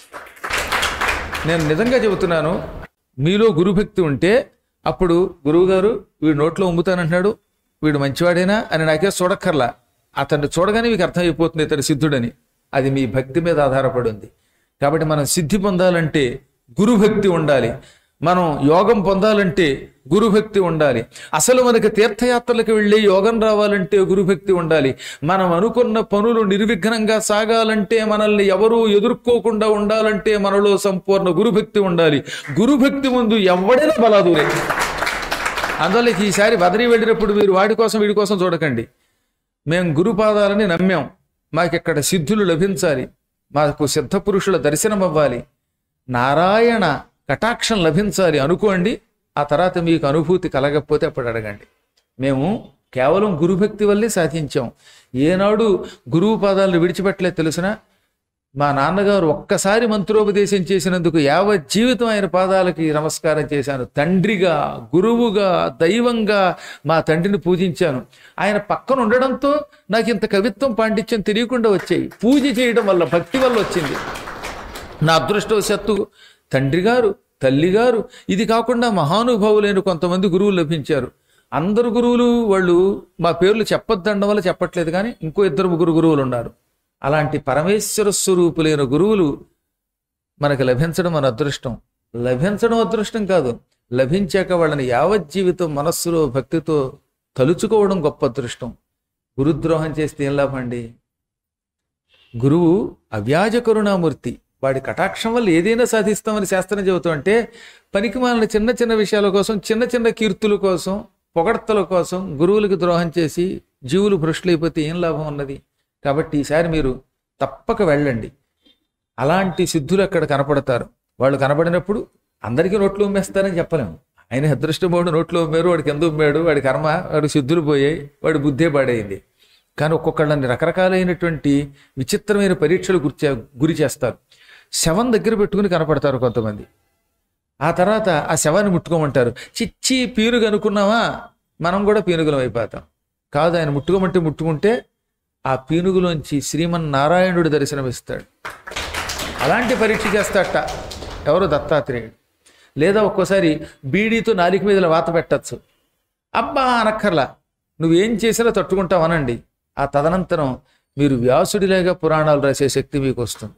S1: నేను నిజంగా చెబుతున్నాను, మీలో గురుభక్తి ఉంటే అప్పుడు గురువుగారు వీడు నోట్లో ఉమ్ముతానంటున్నాడు, వీడు మంచివాడేనా అని నాకే చూడక్కర్లా, అతన్ని చూడగానే మీకు అర్థమైపోతుంది ఇతడు సిద్ధుడని. అది మీ భక్తి మీద ఆధారపడి ఉంది. కాబట్టి మనం సిద్ధి పొందాలంటే గురుభక్తి ఉండాలి. మనం యోగం పొందాలంటే గురుభక్తి ఉండాలి. అసలు మనకి తీర్థయాత్రలకు వెళ్ళి యోగం రావాలంటే గురుభక్తి ఉండాలి. మనం అనుకున్న పనులు నిర్విఘ్నంగా సాగాలంటే, మనల్ని ఎవరూ ఎదుర్కోకుండా ఉండాలంటే మనలో సంపూర్ణ గురుభక్తి ఉండాలి. గురుభక్తి ముందు ఎవడైనా బలాదూరే. అందువల్ల ఈసారి బదరీ వెళ్ళినప్పుడు మీరు వాడి కోసం వీడి కోసం చూడకండి. మేము గురుపాదాలని నమ్మాం, మాకిక్కడ సిద్ధులు లభించాలి, మాకు సిద్ధపురుషుల దర్శనం అవ్వాలి, నారాయణ కటాక్షం లభించాలి అనుకోండి. ఆ తర్వాత మీకు అనుభూతి కలగకపోతే అప్పుడు అడగండి. మేము కేవలం గురుభక్తి వల్లే సాధించాం. ఏనాడు గురువు పాదాలను విడిచిపెట్టలేదు తెలుసునా? మా నాన్నగారు ఒక్కసారి మంత్రోపదేశం చేసినందుకు యావత్ జీవితం ఆయన పాదాలకి నమస్కారం చేశాను. తండ్రిగా, గురువుగా, దైవంగా మా తండ్రిని పూజించాను. ఆయన పక్కన ఉండడంతో నాకు ఇంత కవిత్వం పాండిత్యం తెలియకుండా వచ్చాయి. పూజ చేయడం వల్ల, భక్తి వల్ల వచ్చింది. నా అదృష్టవశాత్తు తండ్రి గారు, తల్లి గారు, ఇది కాకుండా మహానుభావులైన కొంతమంది గురువులు లభించారు. అందరు గురువులు వాళ్ళు మా పేర్లు చెప్పొద్దనడం వల్ల చెప్పట్లేదు, కానీ ఇంకో 2-3 గురువులు ఉన్నారు. అలాంటి పరమేశ్వర స్వరూపులైన గురువులు మనకు లభించడం మన అదృష్టం. లభించడం అదృష్టం కాదు, లభించాక వాళ్ళని యావజ్జీవితం మనస్సులో భక్తితో తలుచుకోవడం గొప్ప అదృష్టం. గురుద్రోహం చేస్తే ఏం లాభం అండి? గురువు అవ్యాజ కరుణామూర్తి. వాడి కటాక్షం వల్ల ఏదైనా సాధిస్తామని శాస్త్రం చెబుతాం. అంటే పనికి మాలిన చిన్న చిన్న విషయాల కోసం, చిన్న చిన్న కీర్తుల కోసం, పొగడ్తల కోసం గురువులకు ద్రోహం చేసి జీవులు భ్రష్టులైపోతే ఏం లాభం ఉన్నది? కాబట్టి ఈసారి మీరు తప్పక వెళ్ళండి. అలాంటి సిద్ధులు అక్కడ కనపడతారు. వాళ్ళు కనపడినప్పుడు అందరికీ నోట్లు ఉమ్మేస్తారని చెప్పలేము. ఆయన అదృష్టమోడు నోట్లో ఉమ్మారు, వాడికి ఎందుకు ఉమ్మాడు, వాడి కర్మ, వాడి సిద్ధులు పోయాయి, వాడి బుద్ధే పాడైంది. కానీ ఒక్కొక్కళ్ళని రకరకాలైనటువంటి విచిత్రమైన పరీక్షలు గురి చేస్తారు. శవం దగ్గర పెట్టుకుని కనపడతారు కొంతమంది. ఆ తర్వాత ఆ శవాన్ని ముట్టుకోమంటారు. చిచ్చి పీనుగు అనుకున్నావా, మనం కూడా పీనుగులం అయిపోతాం. కాదు, ఆయన ముట్టుకోమంటే ముట్టుకుంటే ఆ పీనుగులోంచి శ్రీమన్నారాయణుడు దర్శనమిస్తాడు. అలాంటి పరీక్ష చేస్తాడట ఎవరో దత్తాత్రేయుడు. లేదా ఒక్కోసారి బీడీతో నాలిక మీద వాత పెట్టచ్చు. అబ్బా అనక్కర్లా, నువ్వేం చేసినా తట్టుకుంటావు అనండి. ఆ తదనంతరం మీరు వ్యాసుడిలాగా పురాణాలు రాసే శక్తి మీకు వస్తుంది.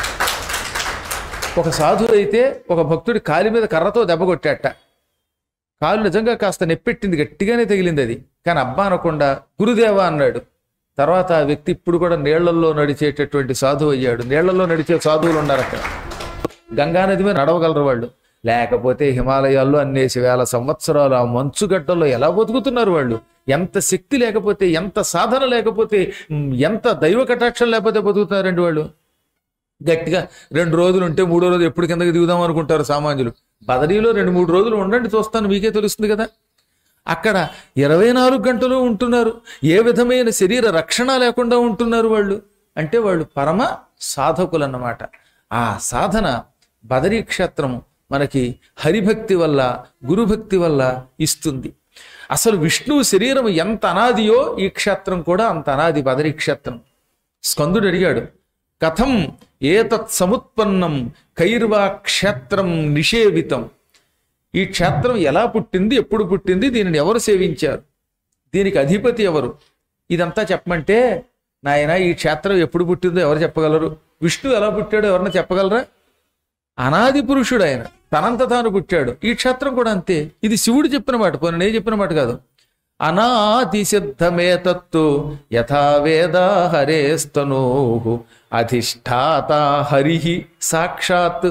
S1: ఒక సాధుడైతే ఒక భక్తుడి కాలి మీద కర్రతో దెబ్బ కొట్టాట. కాలు నిజంగా కాస్త నెప్పెట్టింది, గట్టిగానే తగిలింది అది. కానీ అబ్బా అనకుండా గురుదేవా అన్నాడు. తర్వాత ఆ వ్యక్తి ఇప్పుడు కూడా నీళ్లల్లో నడిచేటటువంటి సాధువు అయ్యాడు. నీళ్లలో నడిచే సాధువులు ఉన్నారు అక్కడ. గంగానది మీద నడవగలరు వాళ్ళు. లేకపోతే హిమాలయాల్లో అన్నేసి వేల సంవత్సరాలు ఆ మంచుగడ్డల్లో ఎలా బతుకుతున్నారు వాళ్ళు? ఎంత శక్తి లేకపోతే, ఎంత సాధన లేకపోతే, ఎంత దైవ కటాక్షం లేకపోతే బతుకుతున్నారండి వాళ్ళు. గట్టిగా 2 రోజులు ఉంటే 3వ రోజు ఎప్పుడు కిందకి దిగుదాం అనుకుంటారు సామాన్యులు. బదరీలో 2-3 రోజులు ఉండండి, చూస్తాను, మీకే తెలుస్తుంది కదా. అక్కడ 24 గంటలు ఉంటున్నారు. ఏ విధమైన శరీర రక్షణ లేకుండా ఉంటున్నారు వాళ్ళు. అంటే వాళ్ళు పరమ సాధకులు అన్నమాట. ఆ సాధన బదరీ క్షేత్రము మనకి హరిభక్తి వల్ల, గురుభక్తి వల్ల ఇస్తుంది. అసలు విష్ణువు శరీరం ఎంత అనాదియో ఈ క్షేత్రం కూడా అంత అనాది. బదరీ క్షేత్రం. స్కందుడు అడిగాడు, కథం ఏతత్ సముత్పన్నం కైర్వా క్షేత్రం నిషేవితం. ఈ క్షేత్రం ఎలా పుట్టింది, ఎప్పుడు పుట్టింది, దీనిని ఎవరు సేవించారు, దీనికి అధిపతి ఎవరు, ఇదంతా చెప్పమంటే, నాయన ఈ క్షేత్రం ఎప్పుడు పుట్టిందో ఎవరు చెప్పగలరు? విష్ణువు ఎలా పుట్టాడో ఎవరన్నా చెప్పగలరా? అనాది పురుషుడు ఆయన, తనంత తాను పుట్టాడు. ఈ క్షేత్రం కూడా అంతే. ఇది శివుడు చెప్పిన మాట, పోనీ నేను చెప్పిన మాట కాదు. అనాది సిద్ధమే తత్తు యథా వేదా హరేస్తనోః అధిష్ఠాత హరి సాక్షాత్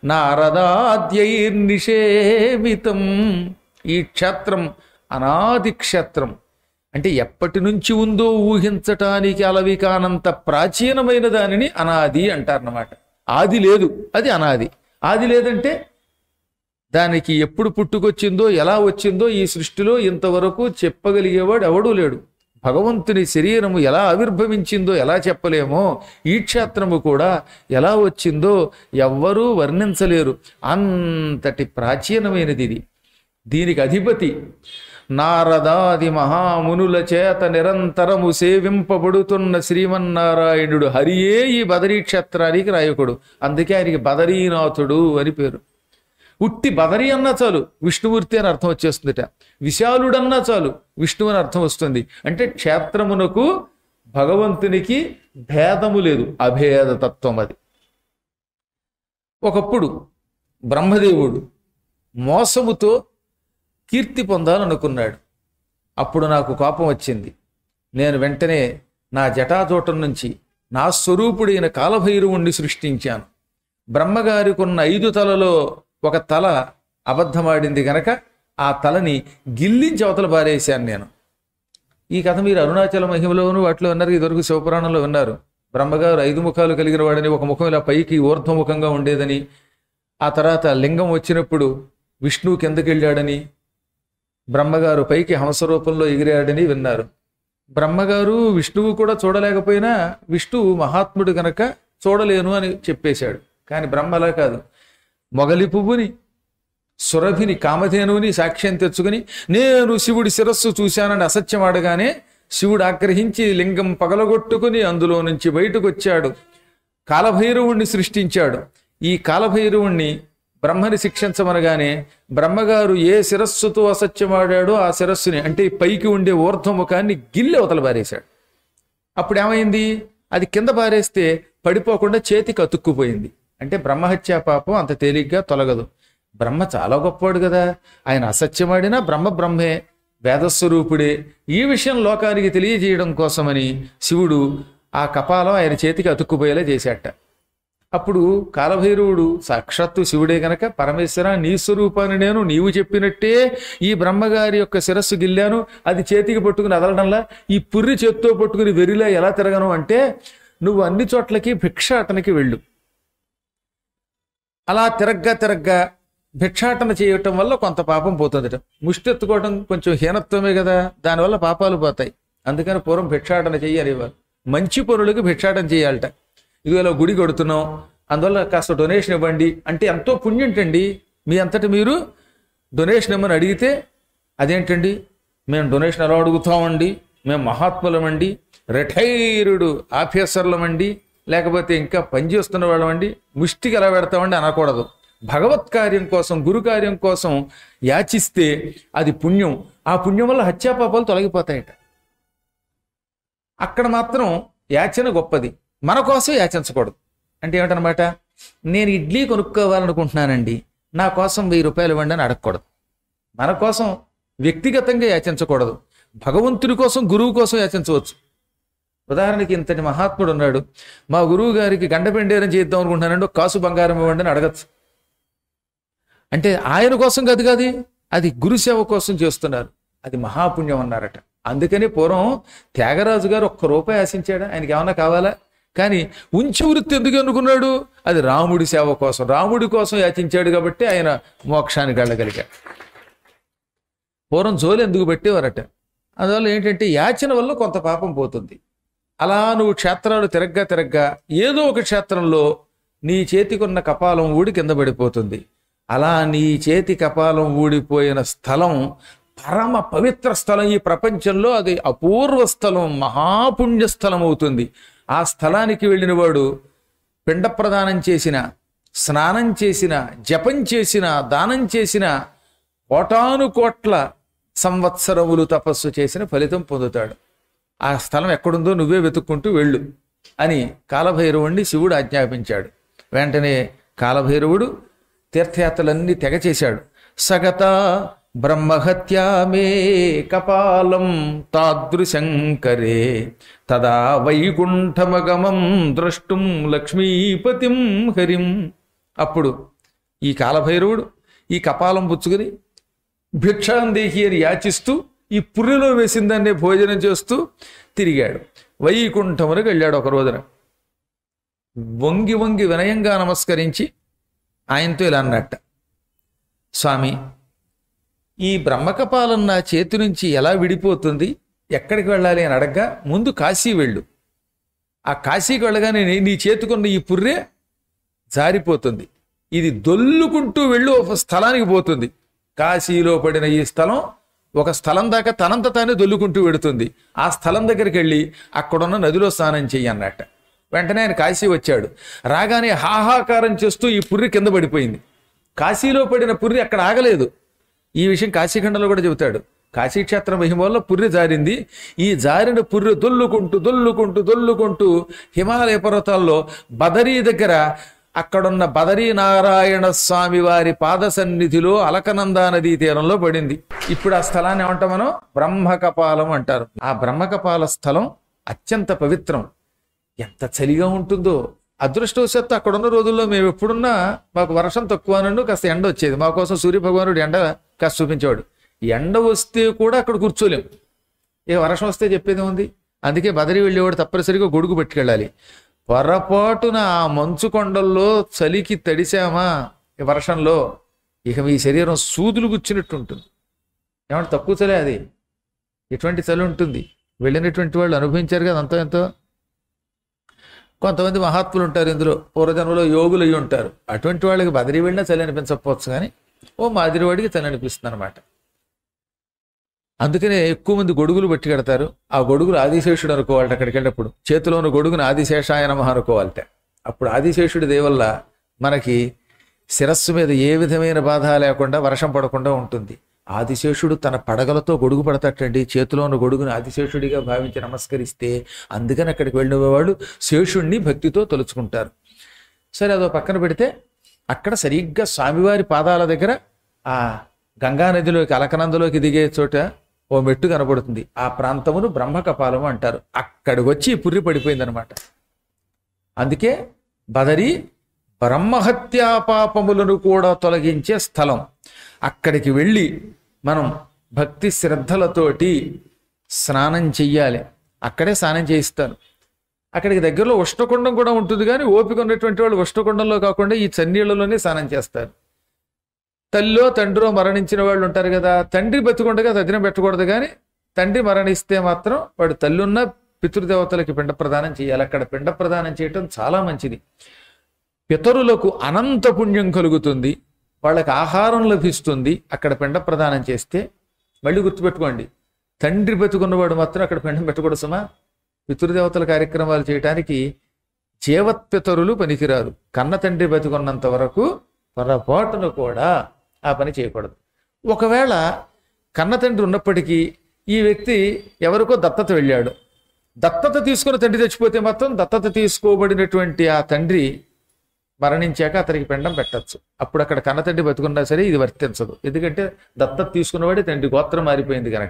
S1: నారదాద్యైర్నిషేవితం. ఈ క్షేత్రం అనాది క్షేత్రం. అంటే ఎప్పటి నుంచి ఉందో ఊహించటానికి అలవి కానంత ప్రాచీనమైన దానిని అనాది అంటారన్నమాట. ఆది లేదు, అది అనాది. ఆది లేదంటే దానికి ఎప్పుడు పుట్టుకొచ్చిందో, ఎలా వచ్చిందో ఈ సృష్టిలో ఇంతవరకు చెప్పగలిగేవాడు ఎవడూ లేడు. భగవంతుని శరీరము ఎలా ఆవిర్భవించిందో ఎలా చెప్పలేమో, ఈ క్షేత్రము కూడా ఎలా వచ్చిందో ఎవ్వరూ వర్ణించలేరు. అంతటి ప్రాచీనమైనది ఇది. దీనికి అధిపతి నారదాది మహామునుల చేత నిరంతరము సేవింపబడుతున్న శ్రీమన్నారాయణుడు హరియే ఈ బదరీ క్షేత్రానికి నాయకుడు. అందుకే ఆయనకి బదరీనాథుడు అని పేరు. ఉట్టి బదరీ అన్నా చాలు విష్ణుమూర్తి అని అర్థం వచ్చేస్తుందిట. విశాలుడన్నా చాలు విష్ణువు అని అర్థం వస్తుంది. అంటే క్షేత్రమునకు భగవంతునికి భేదము లేదు, అభేద తత్వం అది. ఒకప్పుడు బ్రహ్మదేవుడు మోసముతో కీర్తి పొందాలనుకున్నాడు. అప్పుడు నాకు కోపం వచ్చింది. నేను వెంటనే నా జటాజూటం నుంచి నా స్వరూపుడైన కాలభైరవుణ్ణి సృష్టించాను. బ్రహ్మగారికి ఉన్న 5 తలలో ఒక తల అబద్ధమాడింది గనక ఆ తలని గిల్లించి అవతల పారేశాను నేను. ఈ కథ మీరు అరుణాచల మహిమలోను వాటిలో విన్నారు, ఇదివరకు శివపురాణంలో విన్నారు. బ్రహ్మగారు 5 ముఖాలు కలిగిన వాడని, ఒక ముఖం ఇలా పైకి ఊర్ధ్వముఖంగా ఉండేదని, ఆ తర్వాత లింగం వచ్చినప్పుడు విష్ణువు కిందకి వెళ్ళాడని, బ్రహ్మగారు పైకి హంసరూపంలో ఎగిరాడని విన్నారు. బ్రహ్మగారు విష్ణువు కూడా చూడలేకపోయినా విష్ణువు మహాత్ముడు గనక చూడలేను అని చెప్పేశాడు. కానీ బ్రహ్మ అలా కాదు. మొగలి పువ్వుని, సురభిని, కామధేనువుని సాక్ష్యం తెచ్చుకుని నేను శివుడి శిరస్సు చూశానని అసత్యం ఆడగానే శివుడు ఆగ్రహించి లింగం పగలగొట్టుకుని అందులో నుంచి బయటకు వచ్చాడు. కాలభైరవుణ్ణి సృష్టించాడు. ఈ కాలభైరవుణ్ణి బ్రహ్మని శిక్షించమనగానే బ్రహ్మగారు ఏ శిరస్సుతో అసత్యమాడాడో ఆ శిరస్సుని, అంటే పైకి ఉండే ఊర్ధ్వముఖాన్ని గిల్లి అవతల పారేశాడు. అప్పుడు ఏమైంది? అది కింద పారేస్తే పడిపోకుండా చేతికి అతుక్కుపోయింది. అంటే బ్రహ్మహత్యా పాపం అంత తేలిగ్గా తొలగదు. బ్రహ్మ చాలా గొప్పవాడు కదా, ఆయన అసత్యమాడినా బ్రహ్మే, వేదస్వరూపుడే. ఈ విషయం లోకానికి తెలియజేయడం కోసమని శివుడు ఆ కపాలం ఆయన చేతికి అతుక్కుపోయేలా చేశాట. అప్పుడు కాలభైరవుడు సాక్షాత్తు శివుడే గనక, పరమేశ్వర నీ స్వరూపాన్ని నేను నీవు చెప్పినట్టే ఈ బ్రహ్మగారి యొక్క శిరస్సు గిల్లాను, అది చేతికి పట్టుకుని అదలడంలా ఈ పుర్రి చేత్తో పట్టుకుని వెరిలా ఎలా తిరగను అంటే, నువ్వు అన్ని చోట్లకి భిక్షాటనకి వెళ్ళు. అలా తిరగ్గా భిక్షాటన చేయటం వల్ల కొంత పాపం పోతుందట. ముష్టెత్తుకోవడం కొంచెం హీనత్వమే కదా, దానివల్ల పాపాలు పోతాయి. అందుకని పూర్వం భిక్షాటన చెయ్యాలి. మంచి పనులకు భిక్షాటన చేయాలట. ఇదిగో గుడి కొడుతున్నాం, అందువల్ల కాస్త డొనేషన్ ఇవ్వండి అంటే ఎంతో పుణ్యంటండి. మీ అంతటి మీరు డొనేషన్ ఇవ్వమని అడిగితే, అదేంటండి మేము డొనేషన్ ఎలా అడుగుతామండి, మేము మహాత్ములమండి, రిటైర్డ్ ఆఫీసర్లమండి, లేకపోతే ఇంకా పనిచేస్తున్న వాళ్ళమండి, ముష్టికి ఎలా పెడతామండి అనకూడదు. భగవత్ కార్యం కోసం, గురు కార్యం కోసం యాచిస్తే అది పుణ్యం. ఆ పుణ్యం వల్ల హత్యాపాపాలు తొలగిపోతాయట. అక్కడ మాత్రం యాచన గొప్పది, మన కోసం యాచించకూడదు. అంటే ఏమిటనమాట, నేను ఇడ్లీ కొనుక్కోవాలనుకుంటున్నానండి, నా కోసం 1000 రూపాయలు ఇవ్వండి అని అడగకూడదు. మన కోసం వ్యక్తిగతంగా యాచించకూడదు, భగవంతుడి కోసం, గురువు కోసం యాచించవచ్చు. ఉదాహరణకి ఇంతటి మహాత్ముడు ఉన్నాడు, మా గురువు గారికి గండపెండేరం చేద్దాం అనుకుంటున్నానండి, 1 కాసు బంగారం ఇవ్వండి అని అడగచ్చు. అంటే ఆయన కోసం కాదు, అది గురుసేవ కోసం చేస్తున్నారు, అది మహాపుణ్యం అన్నారట. అందుకని పూర్వం త్యాగరాజు గారు 1 రూపాయి ఆశించాడా? ఆయనకి ఏమన్నా కావాలా? కానీ ఉంచి వృత్తి ఎందుకు అనుకున్నాడు? అది రాముడి సేవ కోసం, రాముడి కోసం యాచించాడు కాబట్టి ఆయన మోక్షానికి వెళ్ళగలిగాడు. పూర్వం జోలు ఎందుకు పెట్టేవారట? అందువల్ల ఏంటంటే యాచన వల్ల కొంత పాపం పోతుంది. అలా నువ్వు క్షేత్రాలు తిరగ్గా ఏదో ఒక క్షేత్రంలో నీ చేతికున్న కపాలం ఊడి కింద పడిపోతుంది. అలా నీ చేతి కపాలం ఊడిపోయిన స్థలం పరమ పవిత్ర స్థలం. ఈ ప్రపంచంలో అది అపూర్వ స్థలం, మహాపుణ్యస్థలం అవుతుంది. ఆ స్థలానికి వెళ్ళిన వాడు పిండ ప్రదానం చేసిన, స్నానం చేసిన, జపం చేసిన, దానం చేసిన, 1,000,000,000 సంవత్సరములు తపస్సు చేసిన ఫలితం పొందుతాడు. ఆ స్థలం ఎక్కడుందో నువ్వే వెతుక్కుంటూ వెళ్ళు అని కాలభైరవుణ్ణి శివుడు ఆజ్ఞాపించాడు. వెంటనే కాలభైరవుడు తీర్థయాత్రలన్నీ తెగ చేశాడు. సగత బ్రహ్మహత్యామే కపాలం తాదృశంకరే తదా వైకుంఠమగమం ద్రష్టుం లక్ష్మీపతిం హరిం. అప్పుడు ఈ కాలభైరవుడు ఈ కపాలం పుచ్చుకుని భిక్షాందేహి అని యాచిస్తూ ఈ పుర్రెలో వేసిందాన్నే భోజనం చేస్తూ తిరిగాడు. వైకుంఠమునకు వెళ్ళాడు. ఒక రోజున వంగి వినయంగా నమస్కరించి ఆయనతో ఇలా అన్నట్ట, స్వామి, ఈ బ్రహ్మకపాలం నా చేతి నుంచి ఎలా విడిపోతుంది, ఎక్కడికి వెళ్ళాలి అని అడగ్గా, ముందు కాశీ వెళ్ళు, ఆ కాశీకి వెళ్ళగానే నీ చేతికున్న ఈ పుర్రె జారిపోతుంది, ఇది దొల్లుకుంటూ వెళ్ళు ఒక స్థలానికి పోతుంది. కాశీలో పడిన ఈ స్థలం ఒక స్థలం దాకా తనంత తానే దొల్లుకుంటూ వెడుతుంది. ఆ స్థలం దగ్గరికి వెళ్ళి అక్కడున్న నదిలో స్నానం చెయ్యి అన్నట్ట. వెంటనే ఆయన కాశీ వచ్చాడు. రాగానే హాహాకారం చేస్తూ ఈ పుర్రి కింద పడిపోయింది. కాశీలో పడిన పుర్రి అక్కడ ఆగలేదు. ఈ విషయం కాశీఖండంలో కూడా చెబుతాడు. కాశీక్షేత్ర మహిమ వల్ల పుర్రి జారింది. ఈ జారిన పుర్రి దొల్లుకుంటూ హిమాలయ పర్వతాల్లో బదరీ దగ్గర అక్కడున్న బదరీనారాయణ స్వామి వారి పాద సన్నిధిలో అలకనందా నదీ తీరంలో పడింది. ఇప్పుడు ఆ స్థలాన్ని ఏమంటాం మనం? బ్రహ్మకపాలం అంటారు. ఆ బ్రహ్మకపాల స్థలం అత్యంత పవిత్రం. ఎంత చలిగా ఉంటుందో. అదృష్టవశాత్తు అక్కడున్న రోజుల్లో మేము ఎప్పుడున్నా మాకు వర్షం తక్కువ నుండి కాస్త ఎండ వచ్చేది. మా కోసం సూర్యభగవానుడు ఎండ కాస్త చూపించేవాడు. ఎండ వస్తే కూడా అక్కడ కూర్చోలేం. వర్షం వస్తే చెప్పేది ఉంది. అందుకే బదరి వెళ్ళేవాడు తప్పనిసరిగా గొడుగు పెట్టుకెళ్ళాలి. పొరపాటున ఆ మంచు కొండల్లో చలికి తడిసామా ఈ వర్షంలో, ఇక మీ శరీరం సూదులు గుచ్చినట్టు ఉంటుంది. ఏమంటే తక్కువ చలే అది. ఎటువంటి చలి ఉంటుంది. వెళ్ళినటువంటి వాళ్ళు అనుభవించారు కదా అంతో ఎంతో. కొంతమంది మహాత్ములు ఉంటారు ఇందులో, పూర్వజన్మలో యోగులు అయ్యి ఉంటారు. అటువంటి వాళ్ళకి బదరి వెళ్ళినా చలి అనిపించకపోవచ్చు, కానీ మాదిరివాడికి చలి అనిపిస్తుంది అనమాట. అందుకనే ఎక్కువ మంది గొడుగులు పట్టి కడతారు. ఆ గొడుగులు ఆదిశేషుడు అనుకోవాలట. అక్కడికి వెళ్ళినప్పుడు చేతిలో ఉన్న గొడుగును ఆదిశేషాయ నమః అనుకోవాలట. అప్పుడు ఆదిశేషుడి దేవల్ల మనకి శిరస్సు మీద ఏ విధమైన బాధ లేకుండా వర్షం పడకుండా ఉంటుంది. ఆదిశేషుడు తన పడగలతో గొడుగు పడతాటండి. చేతిలో ఉన్న గొడుగును ఆదిశేషుడిగా భావించి నమస్కరిస్తే, అందుకని అక్కడికి వెళ్ళినవాళ్ళు శేషుణ్ణి భక్తితో తలుచుకుంటారు. సరే, అదో పక్కన పెడితే అక్కడ సరిగ్గా స్వామివారి పాదాల దగ్గర ఆ గంగా నదిలోకి అలకనందలోకి దిగే చోట ఓ మెట్టు కనబడుతుంది. ఆ ప్రాంతమును బ్రహ్మకపాలము అంటారు. అక్కడికి వచ్చి పుర్రి పడిపోయిందనమాట. అందుకే బదరి బ్రహ్మహత్యా పాపములను కూడా తొలగించే స్థలం. అక్కడికి వెళ్ళి మనం భక్తి శ్రద్ధలతోటి స్నానం చెయ్యాలి. అక్కడే స్నానం చేయిస్తారు. అక్కడికి దగ్గరలో ఉష్ణకుండం కూడా ఉంటుంది, కానీ ఓపిక ఉన్నటువంటి వాళ్ళు ఉష్ణకుండంలో కాకుండా ఈ చన్నీళ్లలోనే స్నానం చేస్తారు. తల్లో తండ్రో మరణించిన వాళ్ళు ఉంటారు కదా, తండ్రి బతికుండగా తద్దినం పెట్టకూడదు, కానీ తండ్రి మరణిస్తే మాత్రం వాడు తల్లున్న పితృదేవతలకి పిండ ప్రదానం చేయాలి. అక్కడ పిండ ప్రదానం చేయటం చాలా మంచిది. పితరులకు అనంత పుణ్యం కలుగుతుంది, వాళ్ళకి ఆహారం లభిస్తుంది. అక్కడ పిండ ప్రదానం చేస్తే మళ్ళీ గుర్తుపెట్టుకోండి, తండ్రి బతుకున్నవాడు మాత్రం అక్కడ పిండం పెట్టకూడదు సుమా. పితృదేవతల కార్యక్రమాలు చేయటానికి జీవత్పితరులు పనికిరారు. కన్న తండ్రి బతుకున్నంత వరకు పొరపాటును కూడా ఆ పని చేయకూడదు. ఒకవేళ కన్న తండ్రి ఉన్నప్పటికీ ఈ వ్యక్తి ఎవరికో దత్తత వెళ్ళాడు, దత్తత తీసుకున్న తండ్రి చచ్చిపోతే మాత్రం దత్తత తీసుకోబడినటువంటి ఆ తండ్రి మరణించాక అతనికి పిండం పెట్టచ్చు. అప్పుడు అక్కడ కన్న తండ్రి బతుకున్నా సరే ఇది వర్తించదు. ఎందుకంటే దత్తత తీసుకున్నవాడే తండ్రి గోత్రం మారిపోయింది కనుక.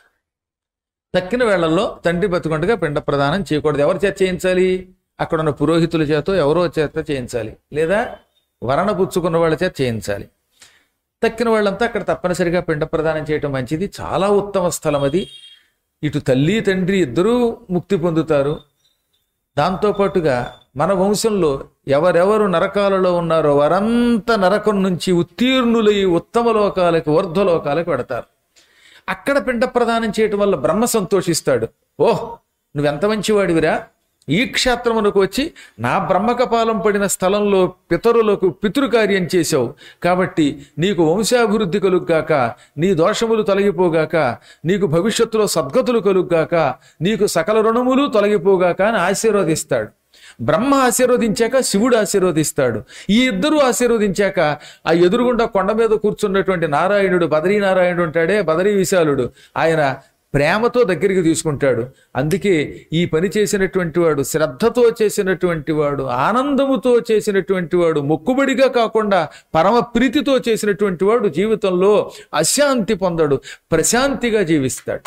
S1: తక్కిన వేళల్లో తండ్రి బతుకుండగా పిండ ప్రదానం చేయకూడదు. ఎవరి చేత చేయించాలి? అక్కడ ఉన్న పురోహితుల చేత ఎవరో చేత చేయించాలి, లేదా వరణ పుచ్చుకున్న వాళ్ళ చేత చేయించాలి. తక్కిన వాళ్ళంతా అక్కడ తప్పనిసరిగా పిండ ప్రదానం చేయటం మంచిది. చాలా ఉత్తమ స్థలం అది. ఇటు తల్లి తండ్రి ఇద్దరూ ముక్తి పొందుతారు. దాంతోపాటుగా మన వంశంలో ఎవరెవరు నరకాలలో ఉన్నారో వారంతా నరకం నుంచి ఉత్తీర్ణులై ఉత్తమ లోకాలకి ఊర్ధ్వలోకాలకు పెడతారు. అక్కడ పిండ ప్రదానం చేయటం వల్ల బ్రహ్మ సంతోషిస్తాడు. ఓహ్, నువ్వెంత మంచివాడివిరా, ఈ క్షేత్రమునకు వచ్చి నా బ్రహ్మకపాలం పడిన స్థలంలో పితరులకు పితృకార్యం చేశావు, కాబట్టి నీకు వంశాభివృద్ధి కలుగ్గాక, నీ దోషములు తొలగిపోగాక, నీకు భవిష్యత్తులో సద్గతులు కలుగ్గాక, నీకు సకల రుణములు తొలగిపోగాక అని ఆశీర్వదిస్తాడు. బ్రహ్మ ఆశీర్వదించాక శివుడు ఆశీర్వదిస్తాడు. ఈ ఇద్దరు ఆశీర్వదించాక ఆ ఎదురుగుండా కొండ మీద కూర్చున్నటువంటి నారాయణుడు, బదరీనారాయణుడు ఉంటాడే, బదరీ విశాలుడు, ఆయన ప్రేమతో దగ్గరికి తీసుకుంటాడు. అందుకే ఈ పని చేసినటువంటి వాడు, శ్రద్ధతో చేసినటువంటి వాడు, ఆనందముతో చేసినటువంటి వాడు, మొక్కుబడిగా కాకుండా పరమ ప్రీతితో చేసినటువంటి వాడు జీవితంలో అశాంతి పొందడు, ప్రశాంతిగా జీవిస్తాడు.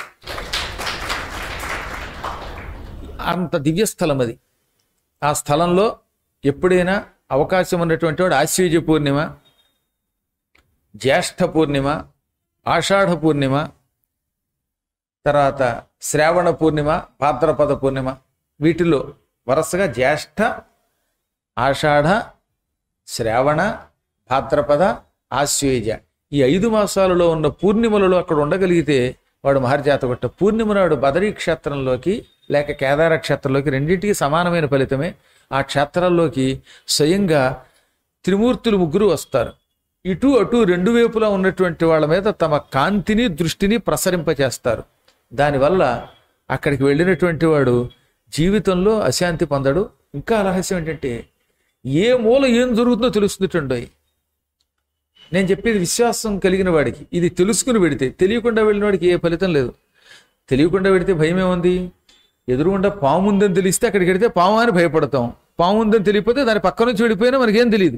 S1: అంత దివ్యస్థలం అది. ఆ స్థలంలో ఎప్పుడైనా అవకాశం ఉన్నటువంటి వాడు ఆశ్వీజ పూర్ణిమ, జ్యేష్ఠ పూర్ణిమ, ఆషాఢ పూర్ణిమ, తర్వాత శ్రావణ పూర్ణిమ, భాద్రపద పూర్ణిమ, వీటిలో వరుసగా జ్యేష్ఠ, ఆషాఢ, శ్రావణ, భాద్రపద, ఆశ్వేజ ఈ 5 మాసాలలో ఉన్న పూర్ణిమలలో అక్కడ ఉండగలిగితే వాడు మహర్జాతకొట్ట. పూర్ణిమ నాడు బదరీ క్షేత్రంలోకి లేక కేదార క్షేత్రంలోకి రెండింటికి సమానమైన ఫలితమే. ఆ క్షేత్రాల్లోకి స్వయంగా త్రిమూర్తులు ముగ్గురు వస్తారు. ఇటు అటు 2 వైపులా ఉన్నటువంటి వాళ్ళ మీద తమ కాంతిని దృష్టిని ప్రసరింపచేస్తారు. దానివల్ల అక్కడికి వెళ్ళినటువంటి వాడు జీవితంలో అశాంతి పొందడు. ఇంకా రహస్యం ఏంటంటే ఏ మూల ఏం జరుగుతుందో తెలుస్తుందండి. నేను చెప్పేది విశ్వాసం కలిగిన వాడికి. ఇది తెలుసుకుని పెడితే, తెలియకుండా వెళ్ళిన వాడికి ఏ ఫలితం లేదు. తెలియకుండా పెడితే భయం ఏముంది? ఎదురుగుండా పాము ఉందని తెలిస్తే అక్కడికి వెడితే పాము అని భయపడతాం. పాము ఉందని తెలియకపోతే దాని పక్క నుంచి వెళ్ళిపోయినా మనకేం తెలియదు.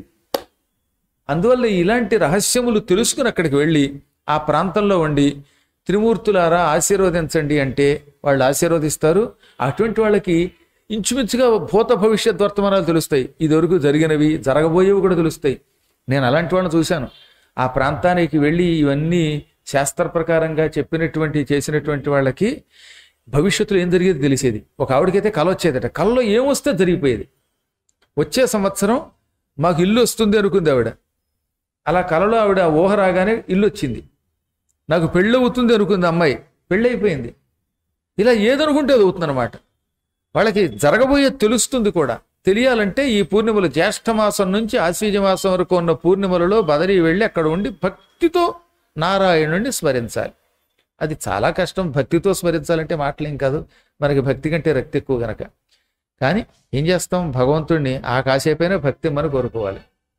S1: అందువల్ల ఇలాంటి రహస్యములు తెలుసుకుని అక్కడికి వెళ్ళి ఆ ప్రాంతంలో ఉండి త్రిమూర్తులారా ఆశీర్వదించండి అంటే వాళ్ళు ఆశీర్వదిస్తారు. అటువంటి వాళ్ళకి ఇంచుమించుగా భూత భవిష్యత్ వర్తమానాలు తెలుస్తాయి, ఇదివరకు జరిగినవి జరగబోయేవి కూడా తెలుస్తాయి. నేను అలాంటి వాళ్ళని చూశాను. ఆ ప్రాంతానికి వెళ్ళి ఇవన్నీ శాస్త్ర ప్రకారంగా చెప్పినటువంటి చేసినటువంటి వాళ్ళకి భవిష్యత్తులో ఏం జరిగేది తెలిసేది. ఒక ఆవిడకైతే కళ వచ్చేదట, కళలో ఏమొస్తే జరిగిపోయేది. వచ్చే సంవత్సరం మాకు ఇల్లు వస్తుంది అనుకుంది ఆవిడ. అలా కళలో ఆవిడ ఊహ రాగానే ఇల్లు వచ్చింది. నాకు పెళ్ళి అవుతుంది అనుకుంది అమ్మాయి, పెళ్ళి అయిపోయింది. ఇలా ఏదనుకుంటే అది అవుతుందన్నమాట. వాళ్ళకి జరగబోయేది తెలుస్తుంది కూడా. తెలియాలంటే ఈ పూర్ణిమలు జ్యేష్ఠమాసం నుంచి ఆశ్వీజ మాసం వరకు ఉన్న పూర్ణిమలలో బదరీ వెళ్ళి అక్కడ ఉండి భక్తితో నారాయణుడిని స్మరించాలి. అది చాలా కష్టం. భక్తితో స్మరించాలంటే మాటలేం కాదు, మనకి భక్తి కంటే రక్తి ఎక్కువ గనక. కానీ ఏం చేస్తాం, భగవంతుడిని ఆ కాసేపైనా భక్తి మనం కోరుకోవాలి.